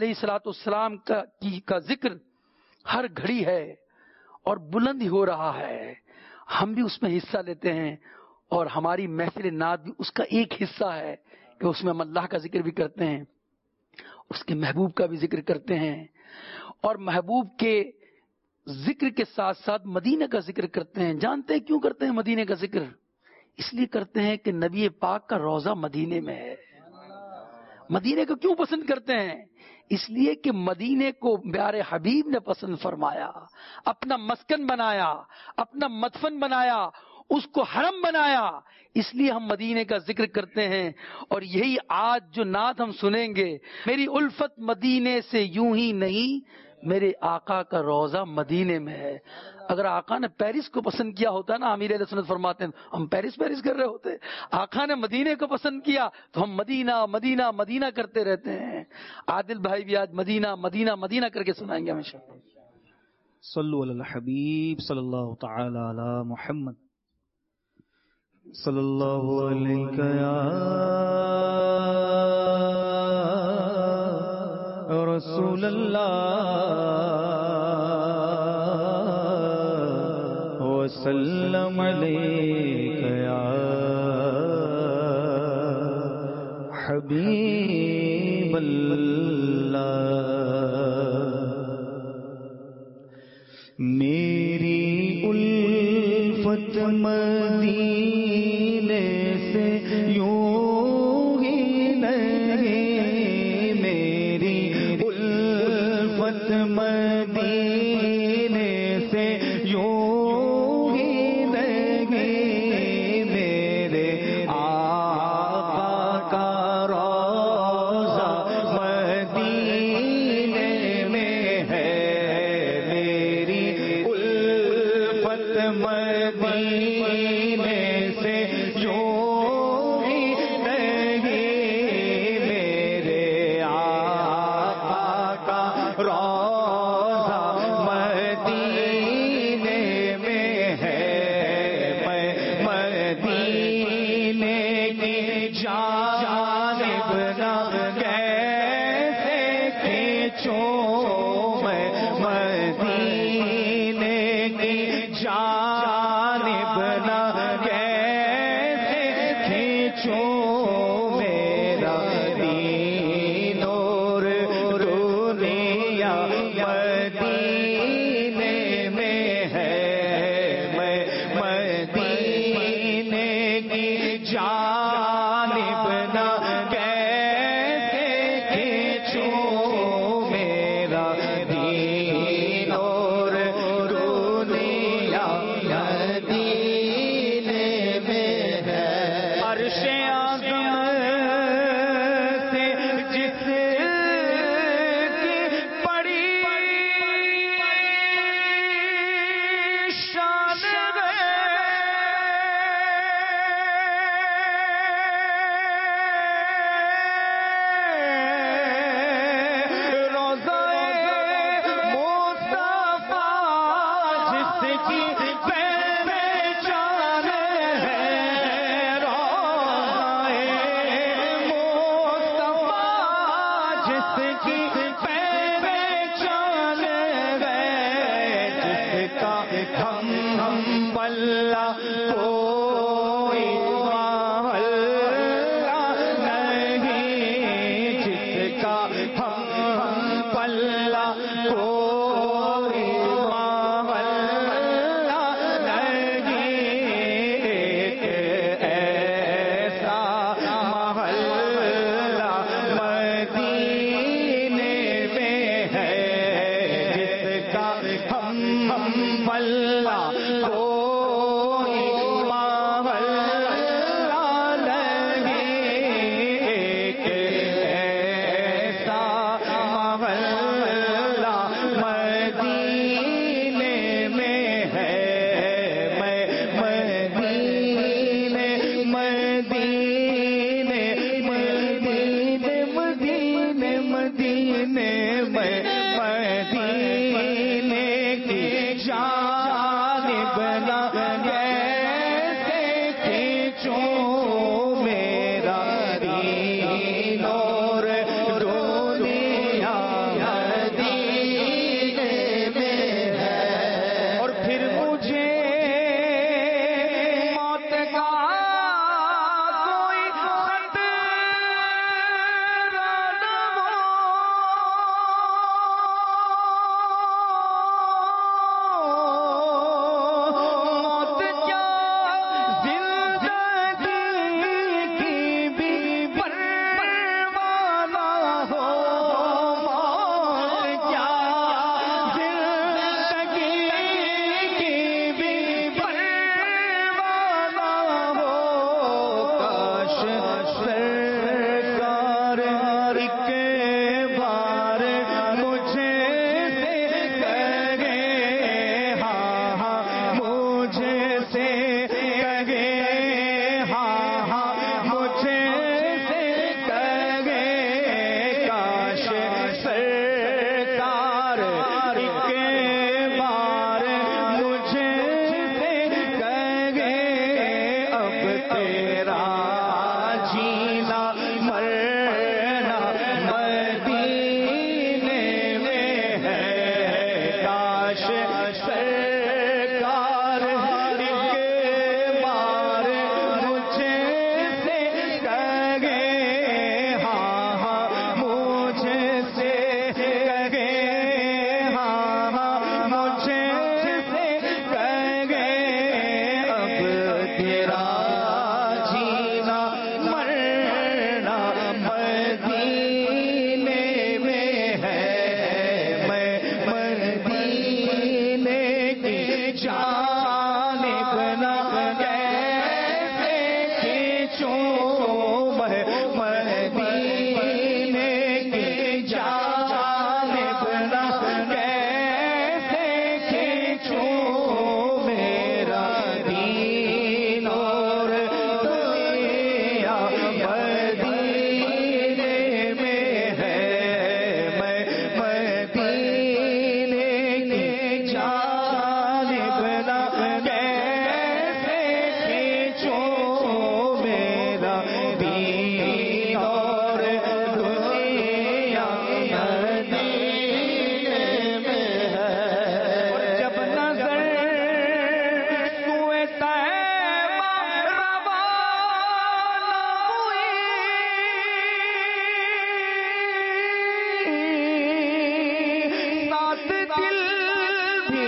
علیہ الصلوۃ والسلام کا ذکر ہر گھڑی ہے اور بلند ہی ہو رہا ہے. ہم بھی اس میں حصہ لیتے ہیں اور ہماری محفل نعت بھی اس کا ایک حصہ ہے کہ اس میں ہم اللہ کا ذکر بھی کرتے ہیں, اس کے محبوب کا بھی ذکر کرتے ہیں, اور محبوب کے ذکر کے ساتھ ساتھ مدینہ کا ذکر کرتے ہیں. جانتے ہیں کیوں کرتے ہیں مدینہ کا ذکر؟ اس لیے کرتے ہیں کہ نبی پاک کا روضہ مدینے میں ہے. مدینے کو کیوں پسند کرتے ہیں؟ اس لیے کہ مدینے کو پیارے حبیب نے پسند فرمایا, اپنا مسکن بنایا, اپنا مدفن بنایا, اس کو حرم بنایا. اس لیے ہم مدینے کا ذکر کرتے ہیں. اور یہی آج جو نعت ہم سنیں گے, میری الفت مدینے سے یوں ہی نہیں, میرے آقا کا روضہ مدینے میں ہے. اگر آقا نے پیرس کو پسند کیا ہوتا نا, امیر اہل سنت فرماتے ہیں ہم پیرس کر رہے ہوتے. آقا نے مدینے کو پسند کیا تو ہم مدینہ مدینہ مدینہ کرتے رہتے ہیں. عادل بھائی بھی آج مدینہ مدینہ مدینہ کر کے سنائیں گے ہمیشہ. صلو علی الحبیب صلی اللہ تعالی علی محمد صلی اللہ علیہ یا رسول اللہ وسلم علیک یا حبیب اللہ. میری الفت مدینے سے یوں ہی نہیں, میری الفت مدینے سے یوں ہی نہیں, میرے آقا کا روضہ مدینے میں ہے. میری الفت مدینے سے یوں ہی نہیں, میرے آقا کا روضہ مدینے میں ہے. میں مدینے کی جانب نہ کیسے کھینچوں, میں مدینے کی جانب نہ کیسے کھینچوں, میرا دین اور دنیا مدینے میں ہے. میں مدینے کی جانب نہ کیسے کھینچوں, میرا دین اور دنیا مدینے میں ہے. عرش اعظم سے جس کی بڑی شان ہے, روضہ مصطفیٰ جس کی پہچان ہے, روضہ مصطفیٰ جس کی پہچان ہے, جس کا ہم بلّہ کوئی محلہ نہیں, جس کا ہم بلّہ کوئی محلہ نہیں, ایک ایسا محلہ مدینے میں ہے, جس کا ہم بلّہ کوئی محلہ نہیں, ایک ایسا محلہ مدینے میں ہے. میں مدینے مدینے مدینے مدینے مدینے میں مدینے کی جانب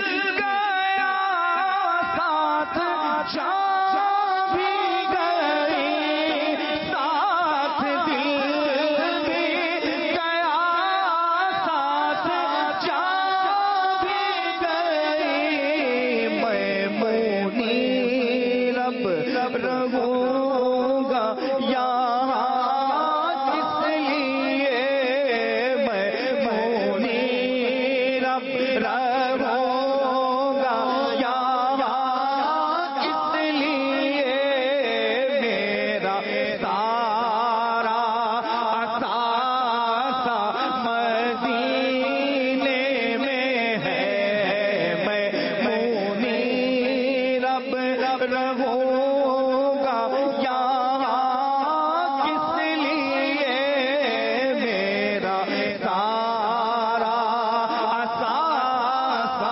گیا ساتھ جان بھی گئی، ساتھ دل بھی گیا ساتھ جان بھی گئی، میں منیر رب رہوں گا یہاں کس لیے، میں منیر رب رہوں گا یہاں کس لیے، میرا سارا اثاثہ مدینے میں ہے، میں منیر رب رہوں گا یہاں کس لیے، میرا سارا اثاثہ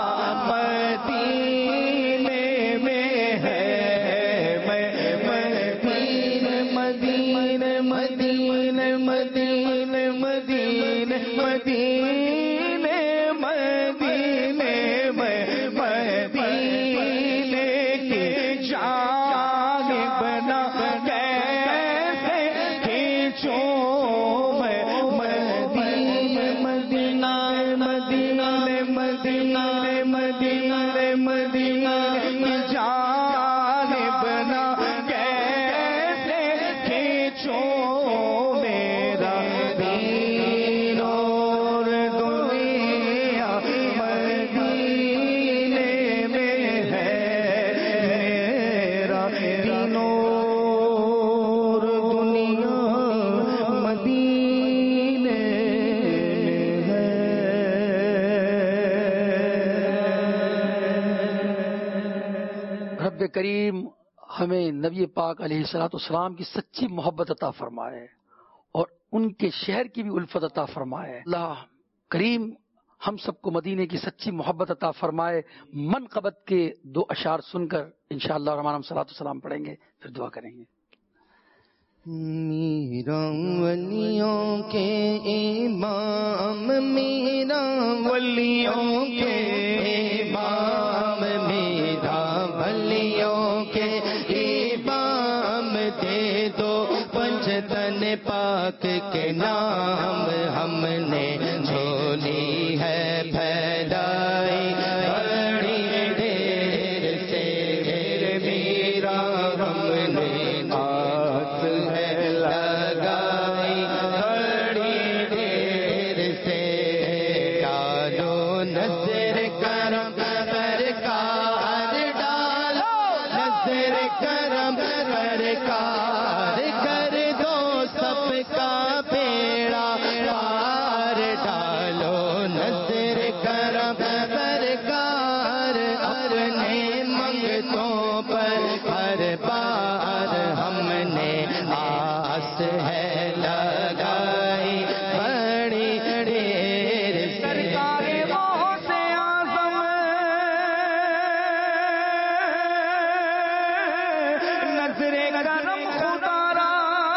مدینے میں ہے، میں مدینے مدینے مدینے مدینے مدینے مدینے مدینے میں مدینے کی جانب نہ کیسے کھینچوں، میں مدینے مدینہ مدینہ مدینہ مدینہ مدینہ کی جانب نہ کیسے کھینچوں، میرا دین اور دنیا مدینے میں ہے، میرا دین اور دنیا مدینے میں ہے۔ رب کریم ہمیں نبی پاک علیہ الصلوۃ والسلام کی سچی محبت عطا فرمائے اور ان کے شہر کی بھی الفت عطا فرمائے۔ اللہ کریم ہم سب کو مدینے کی سچی محبت عطا فرمائے۔ منقبت کے دو اشعار سن کر انشاءاللہ الرحمن ہم صلاۃ والسلام پڑھیں گے، پھر دعا کریں گے۔ میرا ولیوں کے امام، میرا ولیوں کے امام، میرا ولیوں کے امام، دے دو پنجتن پاک کے نام، ہم نے جھولی ہے پھیلائی بڑی دیر سے، میرا ہم نے آس ہے لگائی بڑی دیر سے، ڈالو نظر کرم سرکار، ڈالو نظر کرم سرکار، کر دو سب کا بیڑا پار، ڈالو نظر کرم سرکار، اپنے منگتوں پر ہر بار ہم نے آس ہے لگائی بڑی دیر سے، سرکار غوث اعظم نظر کرم خدا را،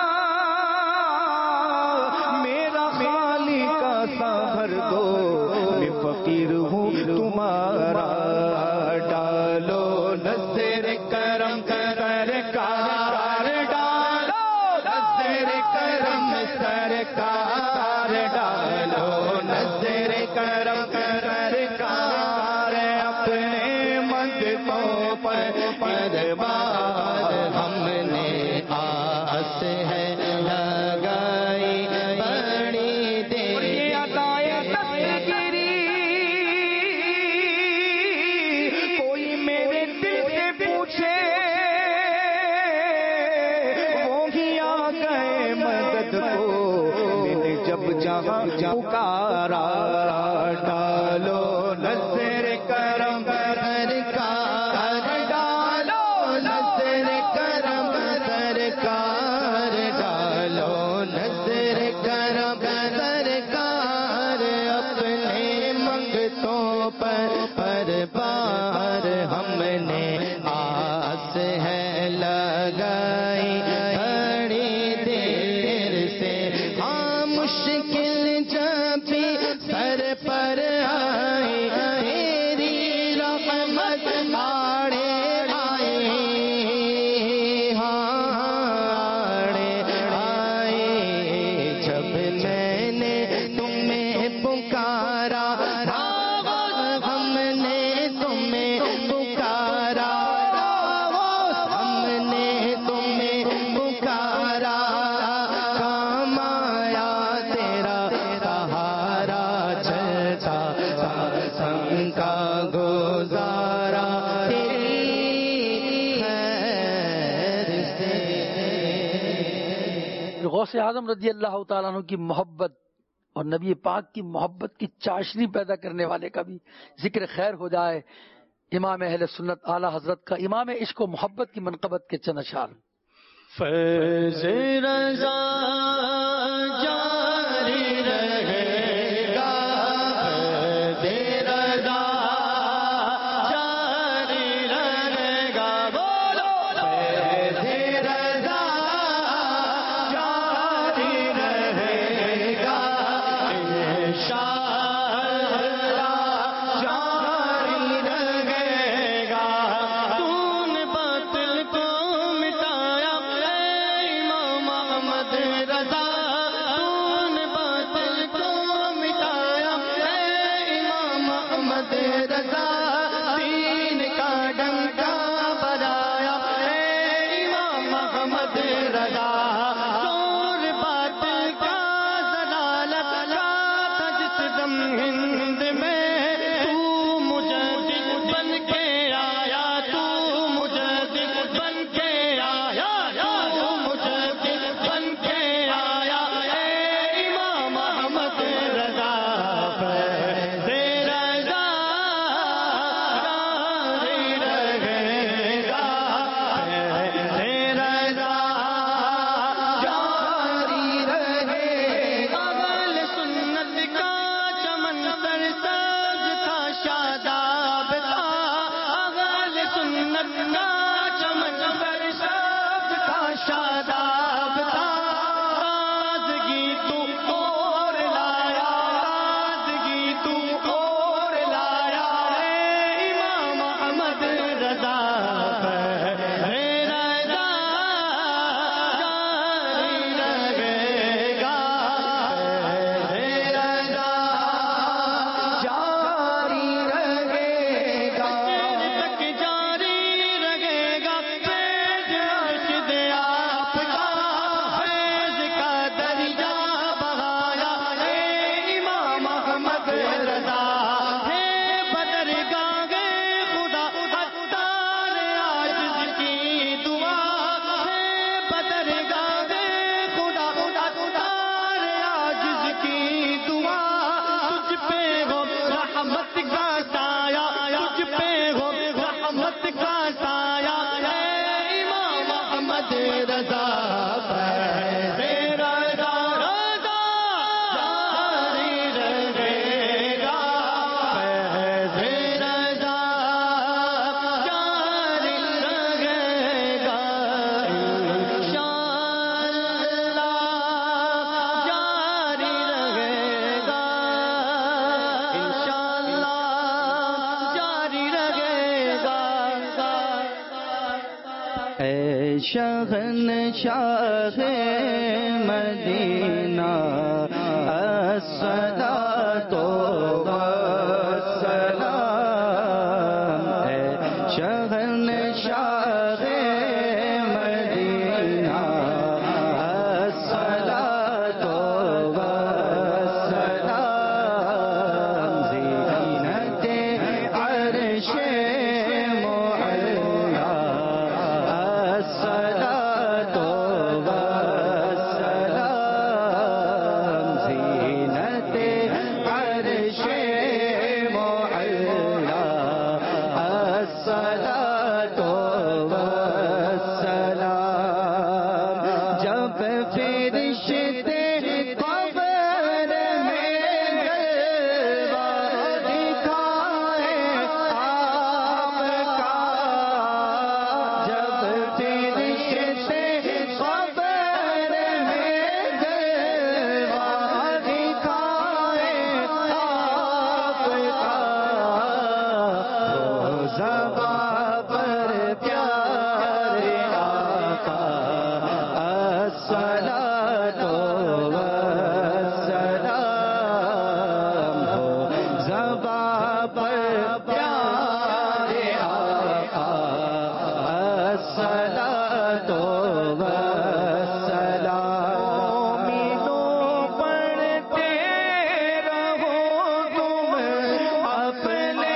میرا خالی کا سا بھر دو، میں فقیر ہوں تمہارا، ڈالو نظر کرم سرکار، ڈالو نظر کرم سرکار، ڈالو نظر کرم سرکار، اپنے منگتوں پر بار ہم نے آس ہے لگائی بڑی دیر، کوئی میرے دل سے پوچھے وہ ہی آ گئے مدد کو، میں نے جب جہاں پکارا، ڈالو نظر کرم سرکار، ڈالو نظر کرم سرکار، ڈالو نظر کرم سرکار، اپنے منگتوں پر بار ہم نے آس ہے لگائی بڑی دیر سے، ہاں مشکل جب بھی سر پر آئی، تیری راہ کا گزارا غوث اعظم رضی اللہ تعالیٰ عنہ کی محبت اور نبی پاک کی محبت کی چاشنی پیدا کرنے والے کا بھی ذکر خیر ہو جائے. امام اہل سنت اعلیٰ حضرت کا امام عشق و محبت کی منقبت کے چند اشعار. فیض رضا جاری رہے گا، فیض رضا جاری رہے گا، بولو فیض رضا جاری رہے گا، انشاءاللہ جاری رہے گا. تو نے باطل کو مٹایا امام احمد رضا، تو نے باطل کو مٹایا امام احمد رضا، دین کا ڈنکا بجایا امام احمد رضا، زور باطل کا ضلالت کا تھا جس دم ہند میں، تو مجدد بن کے آیا، تو مجدد بن کے آیا، تو مجدد بن کے آیا امام احمد رضا. فیض رضا جاری رہے گا، فیض رضا جاری رہے گا. اہل سنت کا چمن سرسبز تھا، شاداب تھا، اہل سنت کا چمن سرسبز تھا، شاداب تھا. تازگی تو اور لایا، تازگی تو اور لایا امام احمد رضا. فیض رضا جاری رہے گا، فیض رضا جاری رہے گا، تک جاری رہے گا. فیض مرشد آپ کا، فیض کا دریا بہایا امام احمد رضا. ہے بدرگاہ خدا عطار عاجز کی دعا، ہے بدرگاہ خدا عطار عاجز کی دعا. تجھ پہ ہو رحمت کا سایہ، تجھ پہ ہو رحمت کا سایہ امام احمد رضا. فیض رضا جاری رہے گا، فیض رضا جاری رہے گا، انشاءاللہ جاری رہے گا، انشاءاللہ جاری رہے گا. اے شہنشاہ مدینہ الصلاۃ والسلام، اے شہنشاہ مدینہ الصلاۃ والسلام، زینت عرش معلا الصلاۃ والسلام، زینت عرش معلا الصلاۃ والسلام. جب فرشتے قبر میں جلوہ دکھائے آپ کا، جب فرشتے قبر میں جلوہ دکھائے آپ کا، روزہ پر پیارے آقا الصلاۃ والسلام، ہو زبا پر پیارے آقا الصلاۃ والسلام. مومنوں پڑھتے رہو تم اپنے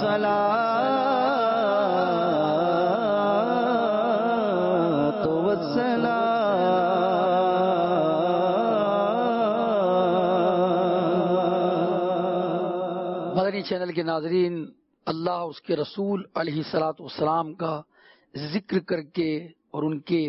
مدنی چینل کے ناظرین، اللہ اس کے رسول علیہ الصلاۃ والسلام کا ذکر کر کے اور ان کے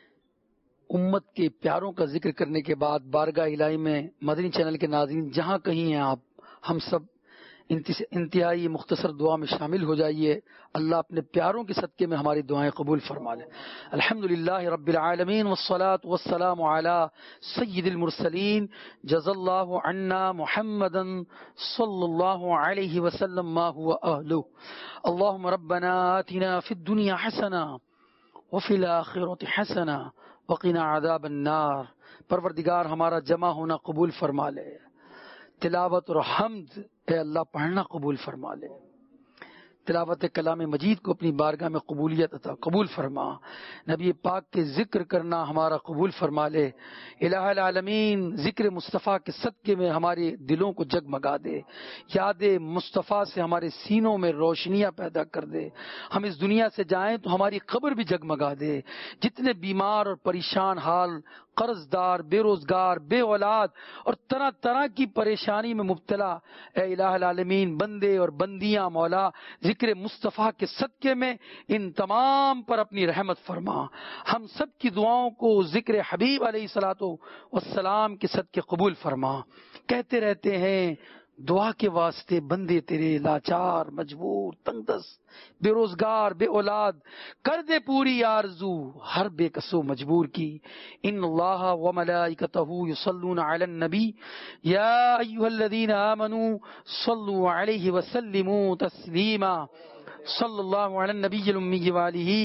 امت کے پیاروں کا ذکر کرنے کے بعد بارگاہ الہی میں مدنی چینل کے ناظرین جہاں کہیں ہیں آپ، ہم سب انتہائی مختصر دعا میں شامل ہو جائیے. اللہ اپنے پیاروں کے صدقے میں ہماری دعائیں قبول فرما لے. الحمدللہ رب العالمین والصلاة والسلام علی سید المرسلین جزا اللہ عنا محمدا صلی اللہ علیہ وسلم ما هو اہلہ. اللہم ربنا آتنا فی الدنیا حسنہ وفی الآخرۃ حسنہ وقنا عذاب النار. پروردگار ہمارا جمع ہونا قبول فرما لے. تلاوت اور حمد اے اللہ پڑھنا قبول فرما لے. تلاوت کلام مجید کو اپنی بارگاہ میں قبولیت عطا قبول فرما. نبی پاک کے ذکر کرنا ہمارا قبول فرما لے. الہ العالمین ذکر مصطفیٰ کے صدقے میں ہمارے دلوں کو جگمگا دے. یاد مصطفیٰ سے ہمارے سینوں میں روشنیاں پیدا کر دے. ہم اس دنیا سے جائیں تو ہماری قبر بھی جگمگا دے. جتنے بیمار اور پریشان حال، قرض دار، بے روزگار، بے اولاد اور طرح طرح کی پریشانی میں مبتلا اے الہ العالمین بندے اور بندیاں مولا ذکر مصطفیٰ کے صدقے میں ان تمام پر اپنی رحمت فرما. ہم سب کی دعاؤں کو ذکر حبیب علیہ الصلوۃ والسلام کے صدقے قبول فرما. کہتے رہتے ہیں دعا کے واسطے بندے تیرے لاچار، مجبور، تنگ دست، بے روزگار، بے اولاد، کر دے پوری آرزو ہر بے کسو مجبور کی. ان اللہ و ملائکتہ یصلون علی النبی یا ایھا الذین آمنوا صلوا علیہ وسلموا تسلیما. صلی اللہ علی النبی الامی وآلہ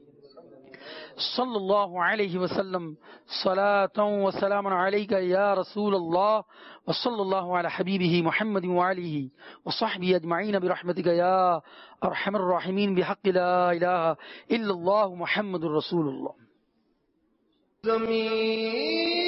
صلی اللہ علیہ وسلم صلاۃ و سلام علیک یا رسول اللہ وصلی اللہ علی حبیبہ محمد وآلہ وصحبہ اجمعین برحمتک یا ارحم الراحمین بحق لا الہ الا اللہ محمد رسول اللہ. زمین